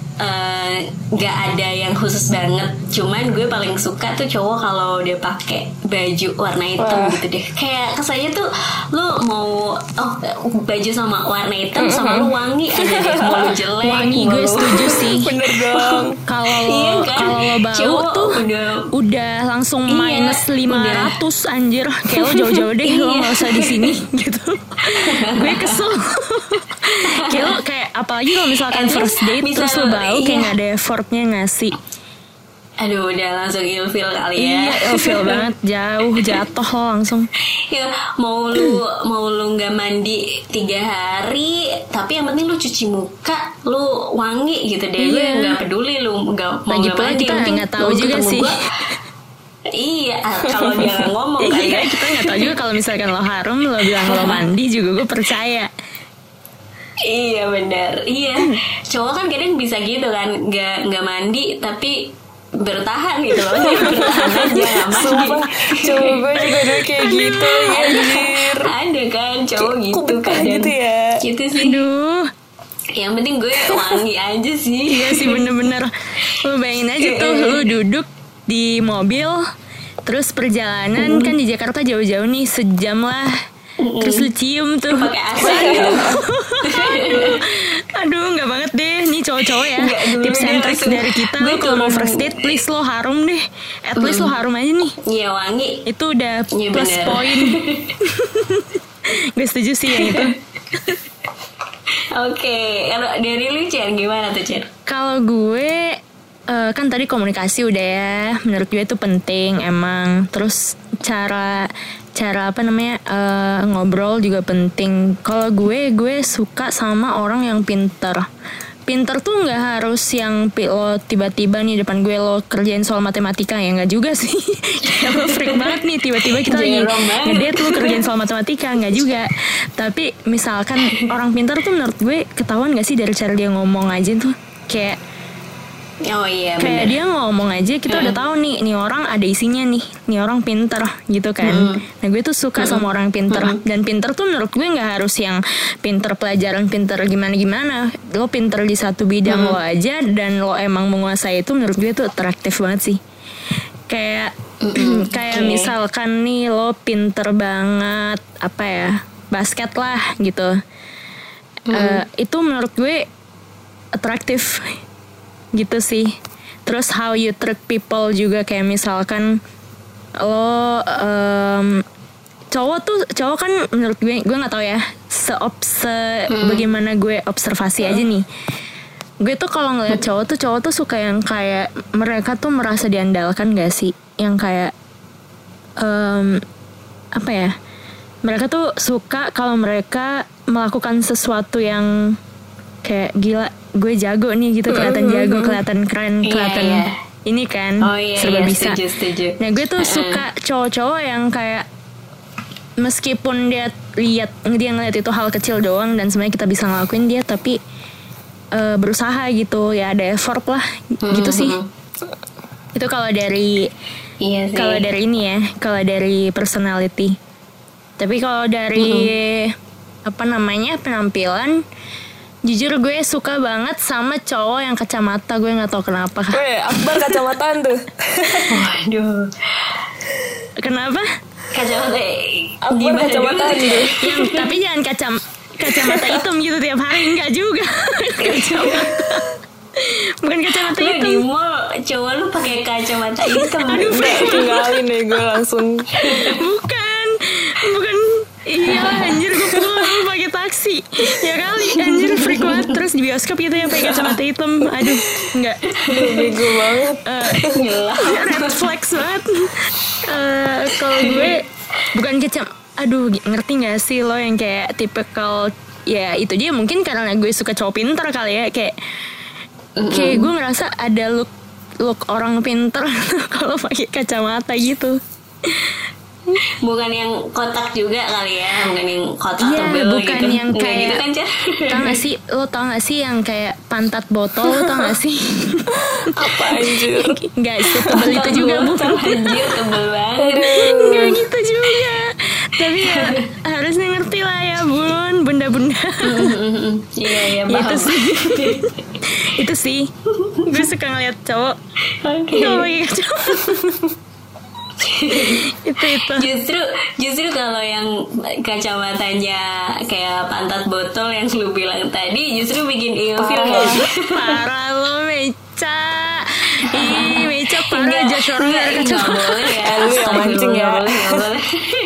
nggak ada yang khusus banget. Cuman gue paling suka tuh cowok kalau dia pakai baju warna hitam gitu deh. Kayak kesannya tuh lu mau baju sama warna hitam sama lu wangi aja deh. Mau lu jelek, wangi, gue setuju sih. Bener dong. Kalau Iya kan? kalau lo bau Cowok tuh udah langsung minus 500 anjir. Kayak lo jauh-jauh deh, lo nggak usah di sini gitu. Gue kesel. Kayak lo kayak apalagi kalau misalkan first date terus lo bau kayak nggak ada effortnya ngasih. Aduh, udah langsung ilfil kali ya. Iya, ilfil banget, jauh jatuh lo langsung. Ya, mau lu nggak mandi 3 hari, tapi yang penting lu cuci muka, lu wangi gitu deh. Gue nggak peduli lu nggak mau nggak mandi. Kita nggak tahu juga sih. Iya, kalau dia nggak ngomong kali ya. Kita nggak tahu juga kalau misalkan lo harum, lo bilang lo mandi juga gue percaya. Iya benar, iya. Cowok kan kadang bisa gitu kan, nggak mandi tapi bertahan gitu loh. Bertahan aja nggak mandi. Sumpah, cowok gue juga udah kayak gitu ya, anjir. Ada kan cowok gitu kan, gitu ya. Gitu sih. Aduh. Yang penting gue wangi aja sih. Iya sih, bener-bener. Lu bayangin aja tuh, lu duduk di mobil, terus perjalanan kan di Jakarta jauh-jauh nih, sejam lah. Terus lu cium tuh pakai AC gitu. Aduh, nggak banget deh. Nih cowok-cowok ya, tips and tricks dari kita. Lu kalau mau first date, please lo harum deh. At least lo harum aja nih. Iya, wangi. Itu udah Ya, plus bener. poin. Gue setuju sih yang itu. Oke, kalau dari lu Cer, gimana tuh Cer? Kalau gue kan tadi komunikasi udah ya, menurut gue itu penting emang. Terus cara apa namanya ngobrol juga penting. Kalau gue suka sama orang yang pinter. Pinter tuh nggak harus yang lo tiba-tiba nih depan gue lo kerjain soal matematika, ya nggak juga sih. Kayak lo freak banget nih tiba-tiba kita lagi ngedate lo kerjain soal matematika, nggak juga. Tapi misalkan orang pinter tuh menurut gue ketahuan nggak sih dari cara dia ngomong aja tuh, kayak Oh iya, kayak bener. dia ngomong aja kita udah tahu nih orang ada isinya nih orang pinter gitu kan. Nah gue tuh suka sama orang pinter. Dan pinter tuh menurut gue nggak harus yang pinter pelajaran, pinter gimana. Lo pinter di satu bidang lo aja dan lo emang menguasai itu, menurut gue tuh atraktif banget sih. Kayak kayak misalkan nih lo pinter banget apa ya, basket lah gitu. Itu menurut gue atraktif gitu sih. Terus how you treat people juga, kayak misalkan lo cowok kan menurut gue nggak tahu ya bagaimana gue observasi aja nih. gue tuh kalau ngeliat cowok tuh suka yang kayak mereka tuh merasa diandalkan gak sih? Yang kayak apa ya? Mereka tuh suka kalau mereka melakukan sesuatu yang kayak gila, gue jago nih gitu, kelihatan jago, kelihatan keren, kelihatan ini kan serba bisa. Setuju. Nah gue tuh suka cowok-cowok yang kayak meskipun dia ngeliat itu hal kecil doang dan sebenarnya kita bisa ngelakuin dia, tapi berusaha gitu ya, ada effort lah gitu sih. Itu kalau dari kalau dari ini ya, kalau dari personality. Tapi kalau dari apa namanya, penampilan, jujur gue suka banget sama cowok yang kacamata. Gue nggak tahu kenapa. Akbar kacamataan tuh. Waduh. Kenapa? Kacamata. Akbar kacamataan tuh. Yang tapi jangan kacamata hitam gitu tiap hari, enggak juga. Bukan kacamata hitam. Di mall cowok lu pakai kacamata hitam. Aduh, tinggalin nih gue langsung. Bukan. Iya anjir, gue pulang pakai taksi. Ya kali anjir, freak banget. Terus di bioskop gitu ya pakai kacamata hitam. Aduh, enggak. Bego banget. Red flags banget. Kalau gue bukan aduh, ngerti gak sih lo yang kayak tipikal, ya itu dia mungkin karena gue suka cowok pinter kali ya, kayak gue ngerasa ada look orang pinter kalau pakai kacamata gitu. Bukan yang kotak juga kali ya, bukan yang kotak tebel bukan gitu. Yang kayak gitu kan, tau gak sih, lo tau gak sih yang kayak pantat botol, lo tau gak sih? Apa anjir? Gak setebel itu juga, bukan. Anjir, tebel banget. Gak gitu juga. Tapi ya harusnya ngerti lah ya bun, bunda-bunda. Iya paham. Itu sih gue suka ngeliat cowok kalau pakai kacamata. itu justru kalau yang kacamatanya kayak pantat botol yang lu bilang tadi justru bikin ilfil gak sih? Parah lo Meca. Ih Meca parah, judge orang dari kacamata. Gak boleh ya, lu yang mancing ya. Gak boleh.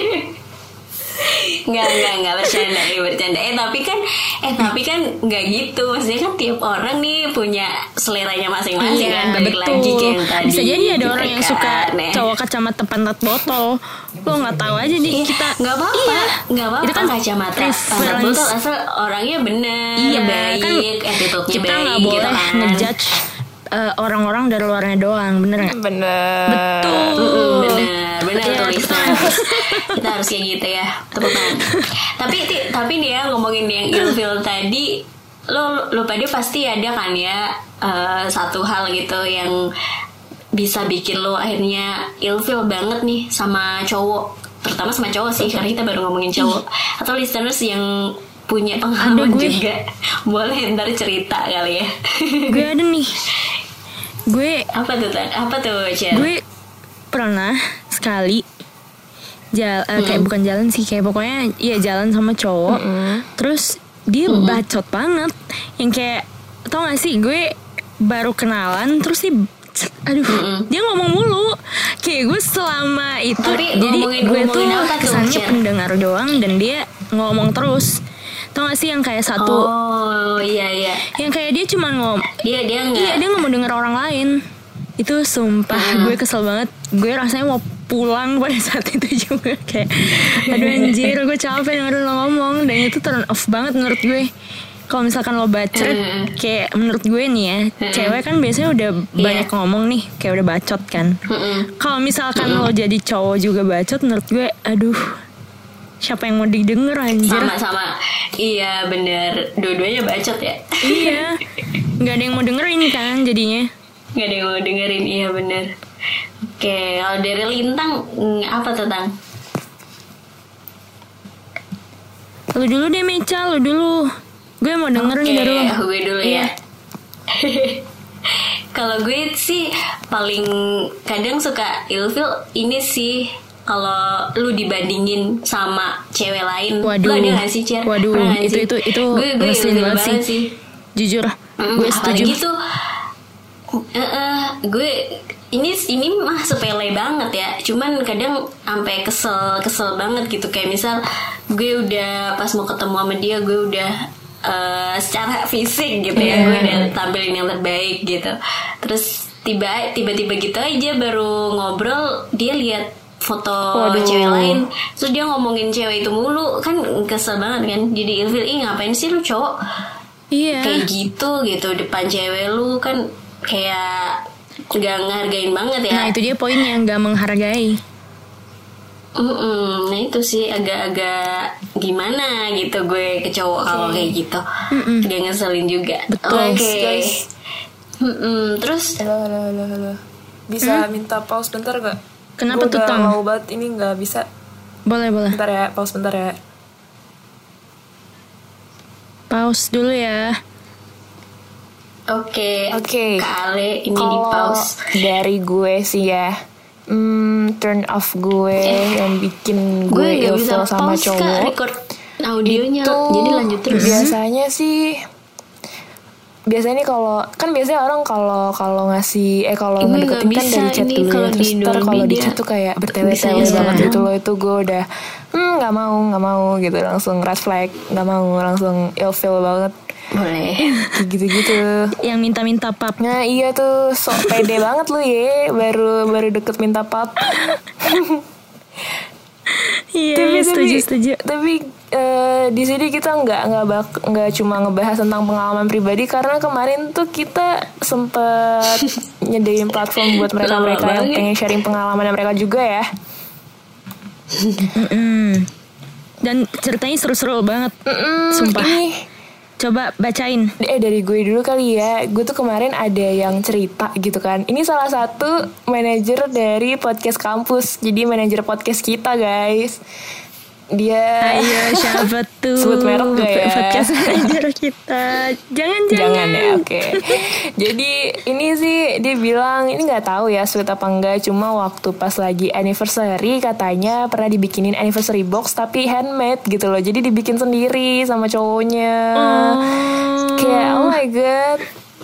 Enggak bercanda. Tapi kan enggak gitu. Maksudnya kan tiap orang nih punya seleranya masing-masing kan. Balik lagi kayak yang tadi. Bisa jadi ada orang yang suka cowok kacamata pantat botol. Lo nggak tahu aja nih kita. Nggak apa-apa. Nggak apa-apa. Itu kan kacamata pantat botol asal orangnya benar. Baik. Kan attitude-nya kita baik. Nggak boleh ngejudge orang-orang dari luarnya doang, bener nggak? Bener. Betul. Bener tuh listener. Kita harus kayak gitu ya, tepuk tangan. Tapi nih ya, ngomongin yang ilfil tadi, lo pada pasti ada kan ya satu hal gitu yang bisa bikin lo akhirnya ilfil banget nih sama cowok, terutama sama cowok sih, karena kita baru ngomongin cowok. Atau listeners yang punya pengalaman juga, boleh ntar cerita kali ya. Gue ada nih. Apa tuh Cher? Gue pernah sekali kayak bukan jalan sih, kayak pokoknya ya jalan sama cowok. Terus dia bacot banget, yang kayak tau gak sih, gue baru kenalan terus dia dia ngomong mulu, kayak gue selama itu. Tapi jadi gue tuh kesannya tuh, pendengar doang dan dia ngomong terus. Tau gak sih yang kayak satu, iya yang kayak dia cuma dia nggak, iya dia nggak mau denger orang lain. Itu sumpah gue kesel banget. Gue rasanya mau pulang pada saat itu juga, kayak aduh anjir gue capek dengerin lo ngomong. Dan itu turn off banget menurut gue. Kalau misalkan lo bacot, kayak menurut gue nih ya, cewek kan biasanya udah banyak ngomong nih, kayak udah bacot kan. Kalau misalkan lo jadi cowok juga bacot, menurut gue aduh, siapa yang mau didengar anjir. Sama iya bener, dua-duanya bacot ya. Iya, nggak ada yang mau dengerin kan jadinya. Nggak ada yang mau dengerin, iya bener. Oke, kalau dari Lintang apa tuh Tang? Lu dulu deh Meca, lu dulu. Gue mau denger nih dari lu. Gue dulu ya. Kalau gue sih paling kadang suka ilfil ini sih, kalau lu dibandingin sama cewek lain. Waduh. Lu ada gak sih, Cer? Waduh, itu gue ilfil banget sih. Jujur, gue setuju. Apalagi tuh gue ini mah sepele banget ya, cuman kadang sampai kesel banget gitu. Kayak misal gue udah pas mau ketemu sama dia, gue udah secara fisik gitu ya, gue udah tampilin yang terbaik gitu. Terus tiba-tiba gitu aja baru ngobrol dia lihat foto cewek lain, terus dia ngomongin cewek itu mulu, kan kesel banget kan, jadi ilfil, ngapain sih lu cowok kayak gitu depan cewek lu, kan kayak nggak ngehargain banget ya. Nah itu dia poinnya, nggak menghargai. Nah itu sih agak-agak gimana gitu gue ke cowok kalau kayak gitu, agak ngeselin juga. Oke. Terus halo. Bisa minta pause bentar gak? Kenapa tuh Tang? Gue mau banget ini gak bisa. Boleh. Bentar ya, pause bentar ya. Pause dulu ya. Oke. Kali ini Kalo di pause. dari gue sih ya, turn off gue yang bikin gue ilfil sama cowok. Kak, record audionya itu jadi lanjut terus. Biasanya nih kalau kan biasanya orang kalau ngasih kalau ngedeketin kan dari chat dulu ya, terus ntar kalau di chat tuh kayak bertele-tele banget gitu loh, itu gue udah nggak mau gitu, langsung red flag, nggak mau, langsung ilfil banget. Boleh. Gitu Yang minta pap. Nah iya tuh, sok pede banget lu ya, baru deket minta pap. Iya, setuju. Tapi di sini kita nggak cuma ngebahas tentang pengalaman pribadi, karena kemarin tuh kita sempet nyediain platform buat mereka yang pengen sharing pengalaman mereka juga ya. Dan ceritanya seru-seru banget. Sumpah. Coba bacain. Dari gue dulu kali ya. Gue tuh kemarin ada yang cerita gitu kan. Ini salah satu manajer dari podcast kampus. Jadi manajer podcast kita guys. Dia ayo siapa tuh? Sebut merek gak ya? Podcast manajer kita. Jangan ya, oke. Jadi ini sih dia bilang, ini nggak tahu ya sweet apa enggak, cuma waktu pas lagi anniversary katanya pernah dibikinin anniversary box tapi handmade gitu loh. Jadi dibikin sendiri sama cowoknya. Kayak oh my god.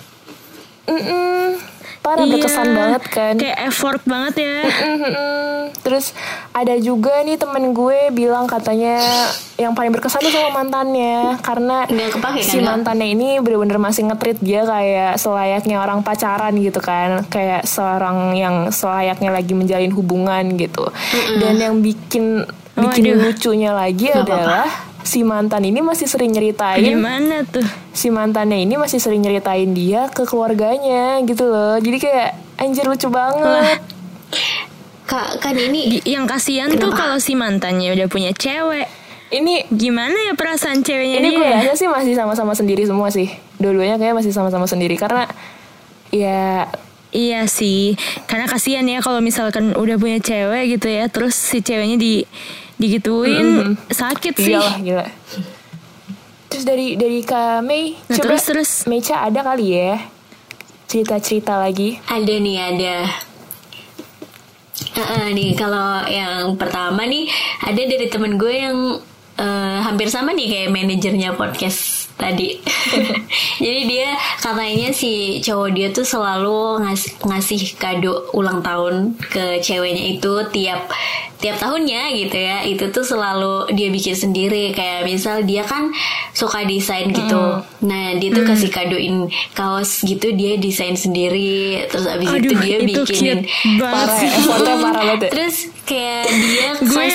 Parah, berkesan banget kan. Kayak effort banget ya. Terus ada juga nih temen gue bilang katanya yang paling berkesan tuh sama mantannya, karena si mantannya ini bener-bener masih nge-treat dia kayak selayaknya orang pacaran gitu kan, kayak seorang yang selayaknya lagi menjalin hubungan gitu. Dan yang bikin lucunya lagi adalah si mantan ini masih sering nyeritain. Gimana tuh? Si mantannya ini masih sering nyeritain dia ke keluarganya gitu loh. Jadi kayak anjir lucu banget. Kak, kan ini yang kasihan tuh kalau si mantannya udah punya cewek. Ini gimana ya perasaan ceweknya ini dia? Gue rasa sih masih sama-sama sendiri semua sih. Dua-duanya kayak masih sama-sama sendiri, karena ya iya sih. Karena kasihan ya kalau misalkan udah punya cewek gitu ya, terus si ceweknya digituin sakit sih. Iyalah, gila. Terus dari Kak Mei, coba terus Mecha ada kali ya cerita-cerita lagi? Ada. Nih kalau yang pertama nih ada dari temen gue yang hampir sama nih kayak manajernya podcast tadi. Jadi dia katanya si cowok dia tuh selalu ngasih kado ulang tahun ke ceweknya itu tiap tahunnya gitu ya. Itu tuh selalu dia bikin sendiri. Kayak misal dia kan suka desain gitu. Nah dia tuh kasih kadoin kaos gitu, dia desain sendiri. Terus abis itu dia bikinin parah banget. Terus kayak dia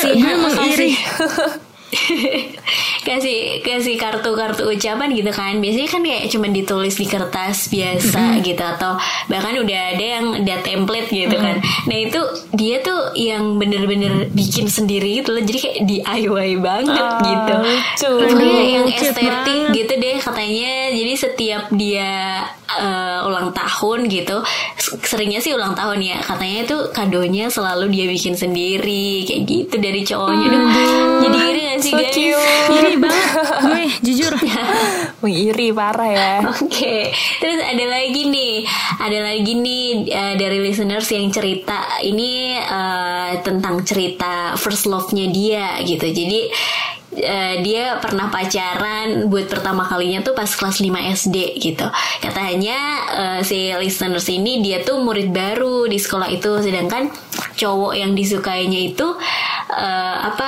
kasih kartu-kartu ucapan gitu kan. Biasanya kan kayak cuma ditulis di kertas biasa gitu, atau bahkan udah ada yang template gitu kan. Nah itu dia tuh yang bener-bener bikin sendiri gitu loh. Jadi kayak DIY banget gitu. Dia yang estetik gitu deh katanya. Jadi setiap dia ulang tahun gitu, seringnya sih ulang tahun ya, katanya tuh kadonya selalu dia bikin sendiri kayak gitu dari cowoknya. Jadi iri gak sih guys? Iri banget gue jujur. Iri parah ya. Oke. Terus ada lagi nih dari listeners yang cerita ini tentang cerita first love-nya dia gitu. Jadi dia pernah pacaran buat pertama kalinya tuh pas kelas 5 SD gitu. Katanya si listeners ini dia tuh murid baru di sekolah itu, sedangkan cowok yang disukainya itu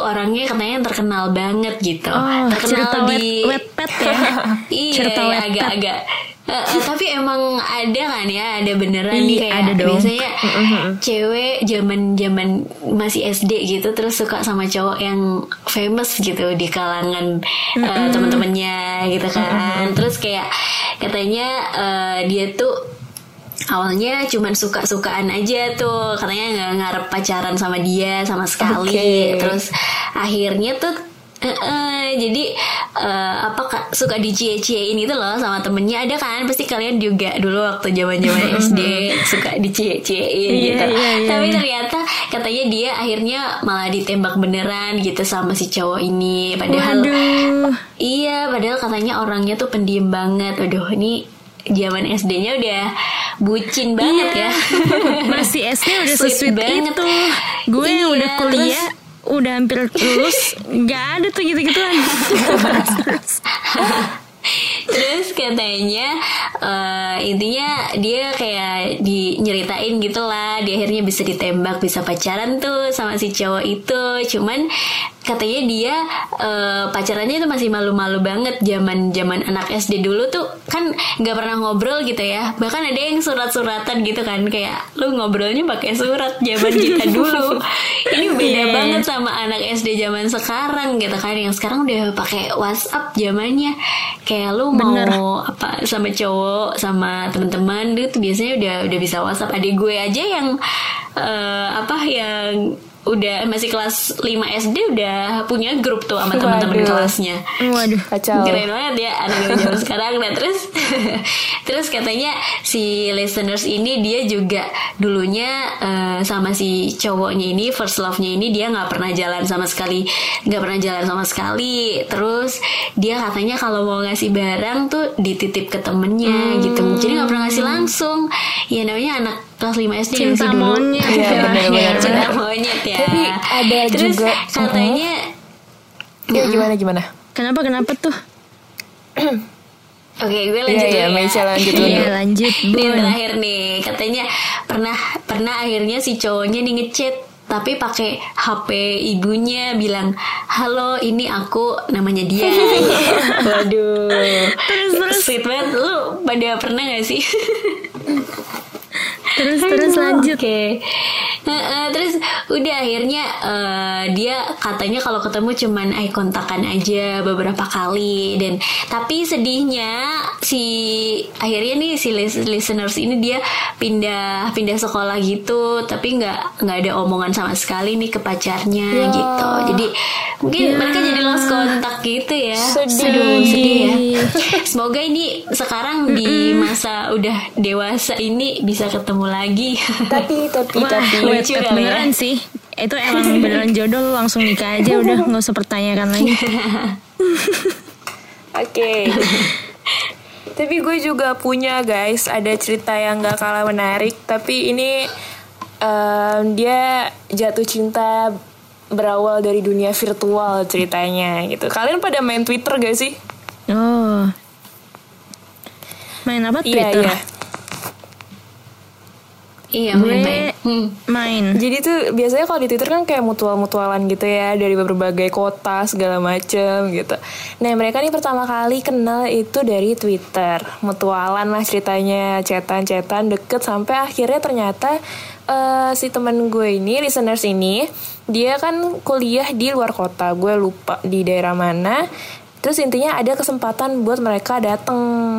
orangnya katanya yang terkenal banget gitu. Terkenal di Wattpad ya. Iya, Cerita agak-agak. Tapi emang ada kan ya, ada beneran nih kayak ada dong. biasanya cewek zaman masih SD gitu terus suka sama cowok yang famous gitu di kalangan teman-temannya gitu kan. Terus kayak katanya dia tuh awalnya cuman suka-sukaan aja tuh, katanya nggak ngarep pacaran sama dia sama sekali. Terus akhirnya tuh jadi suka dicie-ciein itu loh sama temennya. Ada kan pasti kalian juga dulu waktu zaman-zaman SD suka dicie-ciein gitu. Tapi ternyata katanya dia akhirnya malah ditembak beneran gitu sama si cowok ini. Padahal padahal katanya orangnya tuh pendiam banget. Waduh, ini zaman SD-nya udah bucin banget ya. Masih SD udah sweet banget itu. Gue yang udah kuliah udah hampir lulus nggak ada tuh gitu-gituan. Terus katanya intinya dia kayak nyeritain gitulah, dia akhirnya bisa ditembak, bisa pacaran tuh sama si cowok itu. Cuman katanya dia pacarannya itu masih malu-malu banget. Zaman anak SD dulu tuh kan nggak pernah ngobrol gitu ya. Bahkan ada yang surat-suratan gitu kan, kayak lu ngobrolnya pakai surat zaman kita dulu. Ini beda banget sama anak SD zaman sekarang gitu kan. Yang sekarang udah pakai WhatsApp zamannya. Kayak lu mau apa sama cowok sama teman-teman itu biasanya udah bisa WhatsApp. Adik gue aja yang yang udah masih kelas 5 SD udah punya grup tuh sama teman-teman kelasnya. Waduh, kacau. Keren banget ya anak zaman sekarang. Nah terus katanya si listeners ini dia juga dulunya sama si cowoknya ini, first love-nya ini dia nggak pernah jalan sama sekali. Terus dia katanya kalau mau ngasih barang tuh dititip ke temennya gitu. Jadi nggak pernah ngasih langsung. Ya namanya anak kelas 5 SD cinta monyet. Cinta monyet ya. Tapi ada terus juga katanya gimana? Kenapa tuh? Oke, gue lanjut ya. Meisha lanjut dulu. Iya, lanjut. Ini terakhir nih, katanya pernah akhirnya si cowoknya nih ngechat tapi pakai HP ibunya, bilang, "Halo, ini aku, namanya dia." Waduh. Terus sweet banget. Lu pada pernah gak sih? Terus lanjut. Oke. Terus udah akhirnya dia katanya kalau ketemu cuman eye kontakan aja beberapa kali, dan tapi sedihnya akhirnya nih si listeners ini dia pindah sekolah gitu, tapi nggak ada omongan sama sekali nih ke pacarnya gitu. Jadi mungkin mereka jadi lost kontak gitu ya. Sedih ya. Semoga ini sekarang di masa udah dewasa ini bisa ketemu lagi. Tapi lucu kali beneran ya. sih. Itu emang beneran jodoh, lu langsung nikah aja udah, nggak usah pertanyakan lagi. Oke. Tapi gue juga punya guys, ada cerita yang gak kalah menarik. Tapi ini dia jatuh cinta berawal dari dunia virtual ceritanya gitu. Kalian pada main Twitter gak sih? Oh, main apa Twitter? Iya, main. Jadi tuh biasanya kalau di Twitter kan kayak mutualan gitu ya, dari berbagai kota segala macem gitu. Nah mereka nih pertama kali kenal itu dari Twitter, mutualan lah ceritanya, chatan deket, sampai akhirnya ternyata si temen gue ini, listeners ini, dia kan kuliah di luar kota, gue lupa di daerah mana. Terus intinya ada kesempatan buat mereka dateng.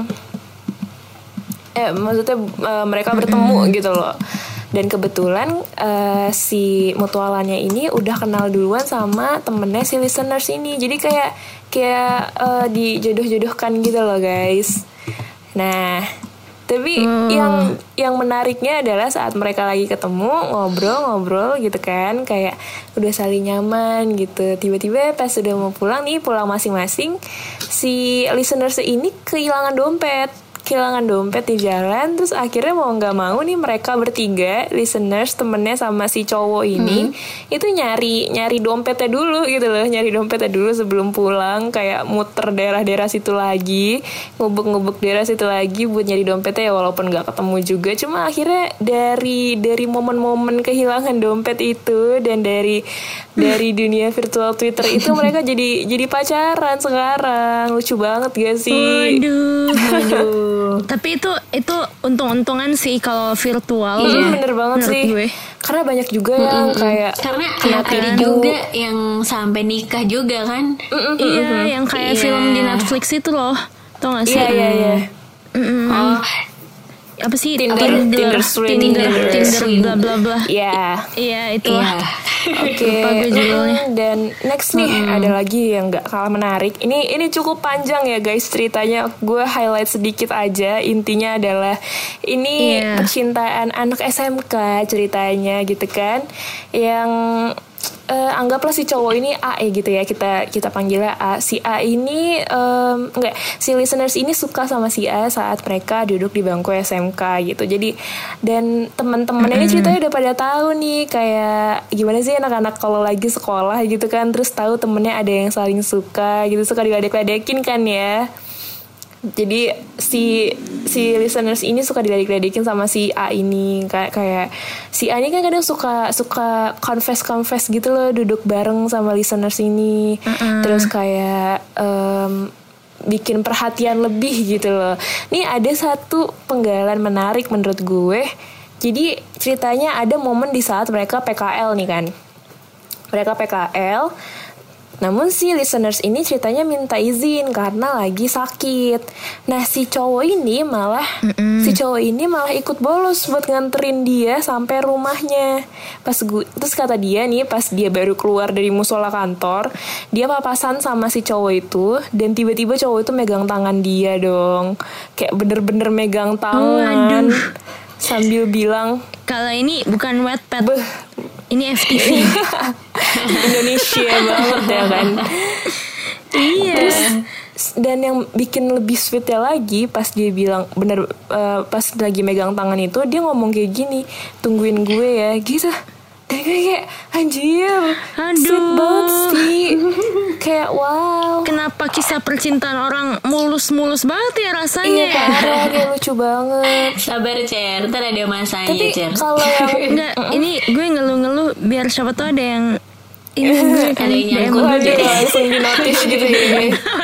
Maksudnya mereka bertemu gitu loh. Dan kebetulan si mutualannya ini udah kenal duluan sama temennya si listeners ini. Jadi kayak dijodoh-jodohkan gitu loh guys. Nah tapi yang menariknya adalah saat mereka lagi ketemu, ngobrol gitu kan, kayak udah saling nyaman gitu. Tiba-tiba pas udah mau pulang masing-masing, si listeners ini kehilangan dompet. kehilangan dompet di jalan. Terus akhirnya mau nggak mau nih mereka bertiga, listeners, temennya sama si cowok ini, itu nyari dompetnya dulu gitu loh, nyari dompetnya dulu sebelum pulang, kayak muter daerah-daerah situ lagi, ngubek-ngubek daerah situ lagi buat nyari dompetnya. Ya walaupun nggak ketemu juga, cuma akhirnya dari momen-momen kehilangan dompet itu dan dari dunia virtual Twitter itu mereka jadi pacaran sekarang. Lucu banget gak sih? Waduh. Tapi itu untung-untungan sih kalau virtual ya. Bener banget sih. Gue. Karena banyak juga yang kayak karena ada juga yang sampai nikah juga kan. Iya, yang kayak film di Netflix itu loh. Tau gak sih? Iya. Oh, apa sih Tinder bla bla bla. Iya itu lah. Oke. Dan next nih ada lagi yang nggak kalah menarik. Ini cukup panjang ya guys ceritanya. Gue highlight sedikit aja. Intinya adalah ini percintaan anak SMK ceritanya gitu kan. Yang anggaplah si cowok ini A gitu ya, kita panggilnya A. Si A ini si listeners ini suka sama si A saat mereka duduk di bangku SMK gitu. Jadi dan teman-temannya ini ceritanya udah pada tahu nih kayak gimana sih anak-anak kalau lagi sekolah gitu kan, terus tahu temennya ada yang saling suka gitu, suka diledek-ledekin kan ya. Jadi si listeners ini suka diledek-ledekin sama si A ini, kayak si A ini kan kadang suka confess gitu loh, duduk bareng sama listeners ini, terus kayak bikin perhatian lebih gitu loh. Nih ada satu penggalan menarik menurut gue. Jadi ceritanya ada momen di saat mereka PKL nih kan, mereka PKL. Namun si listeners ini ceritanya minta izin karena lagi sakit. Nah si cowok ini malah ikut bolos buat nganterin dia sampai rumahnya. Terus kata dia nih, pas dia baru keluar dari musola kantor, dia papasan sama si cowok itu, dan tiba-tiba cowok itu megang tangan dia dong, kayak bener-bener megang tangan. Sambil bilang, kalau ini bukan Wattpad, ini FTV. Indonesia banget ya kan. Iya. Terus, dan yang bikin lebih sweetnya lagi, pas dia bilang pas lagi megang tangan itu, dia ngomong kayak gini, tungguin gue ya gitu. Dan gue kayak anjir, sweet banget sih. Kayak wow, kenapa kisah percintaan orang mulus-mulus banget ya rasanya. Iya parah, kayak lucu banget. Sabar Cer, ntar ada masanya. Tapi Cer, kalau yang enggak, ini gue ngeluh-ngeluh biar siapa tuh ada yang ini gue kan ada yang nyangkut jadi langsung di notice gitu ya.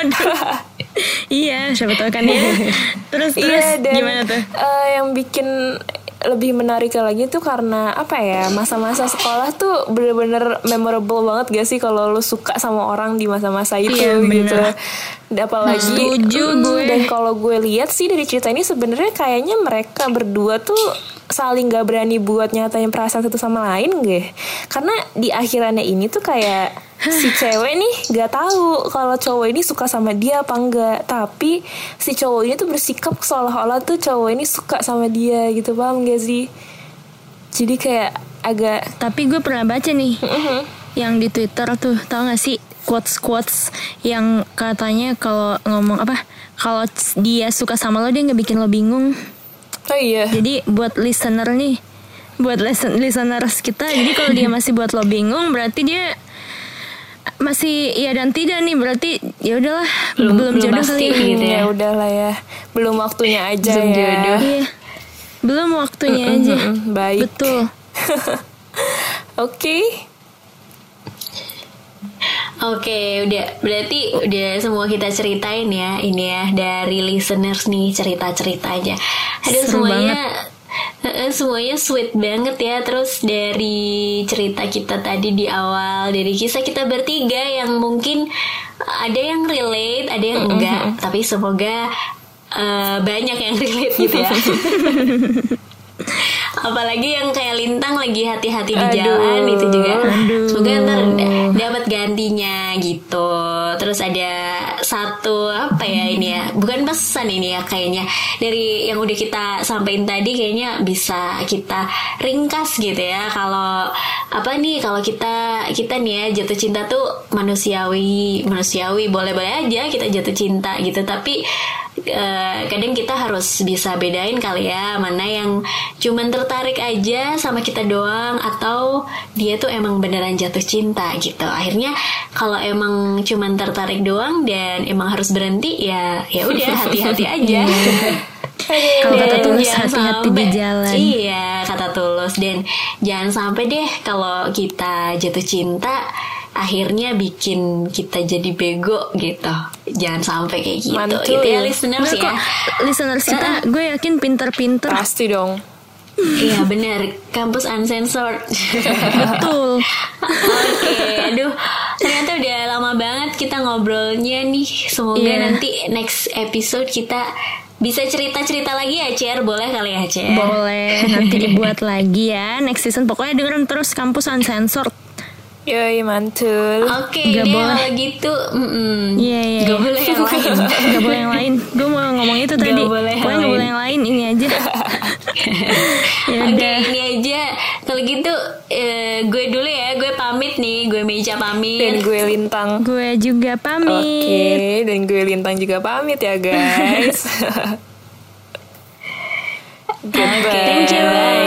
Iya, siapa tahu kan ya. Terus dan, gimana tuh? Yang bikin lebih menarik lagi tuh karena apa ya, masa-masa sekolah tuh bener-bener memorable banget gak sih kalau lu suka sama orang di masa-masa itu gitu. Apalagi setuju gue. Dan kalau gue lihat sih dari cerita ini sebenarnya kayaknya mereka berdua tuh saling gak berani buat nyatain perasaan satu sama lain gak? Karena di akhirannya ini tuh kayak si cewek nih gak tahu kalau cowok ini suka sama dia apa enggak, tapi si cowok ini tuh bersikap seolah-olah tuh cowok ini suka sama dia gitu, paham gak sih? Jadi kayak agak. Tapi gue pernah baca nih yang di Twitter tuh, tau gak sih quotes yang katanya kalau ngomong apa, kalau dia suka sama lo dia nggak bikin lo bingung. Oh iya. Jadi buat listener nih, buat listeners kita, jadi kalau dia masih buat lo bingung berarti dia masih iya dan tidak nih, berarti ya udahlah belum jodoh kali gitu ya. Udahlah ya, belum waktunya aja belum ya. Jodoh. Iya, belum waktunya aja. Baik. Betul. Oke, berarti udah semua kita ceritain ya, ini ya dari listeners nih cerita-ceritanya. Aduh, semuanya sweet banget ya. Terus dari cerita kita tadi di awal, dari kisah kita bertiga yang mungkin ada yang relate, ada yang enggak, tapi semoga banyak yang relate gitu ya. Apalagi yang kayak Lintang lagi hati-hati di jalan itu juga. Semoga ntar dapat gantinya gitu. Terus ada satu apa ya ini ya, bukan pesan ini ya, kayaknya dari yang udah kita sampaikan tadi kayaknya bisa kita ringkas gitu ya. Kalau apa nih, kalau kita nih ya jatuh cinta tuh manusiawi boleh-boleh aja kita jatuh cinta gitu, tapi kadang kita harus bisa bedain kali ya, mana yang cuman tertarik aja sama kita doang, atau dia tuh emang beneran jatuh cinta gitu. Akhirnya kalau emang cuman tertarik doang dan emang harus berhenti, ya udah hati-hati aja. Kalau kata Tulus, hati-hati di jalan. Iya, kata Tulus. Dan jangan sampai deh kalau kita jatuh cinta akhirnya bikin kita jadi bego gitu. Jangan sampai kayak gitu. Mantul. Itu ya listeners ya. Listeners kita gue yakin pinter-pinter. Pasti dong. Iya benar, kampus uncensored. Betul. Oke, aduh, ternyata udah lama banget kita ngobrolnya nih. Semoga nanti next episode kita bisa cerita-cerita lagi ya, Cer. Boleh kali ya, Cer? Boleh, nanti dibuat lagi ya next season. Pokoknya dengerin terus Kampus Uncensored. Yoi, mantul. Oke, Gak deh boleh. kalau gitu. Iya. Gak boleh yang lain. Gak boleh yang lain. Gue mau ngomong itu Gak tadi. boleh yang Pokoknya gak lain. boleh yang lain. Ini aja. Ya Oke, udah. ini aja. Kalau gitu gue dulu ya. Gue pamit nih. Gue Meja pamit. Dan gue Lintang. Gue juga pamit. Oke, dan gue Lintang juga pamit ya guys. Goodbye. Thank you.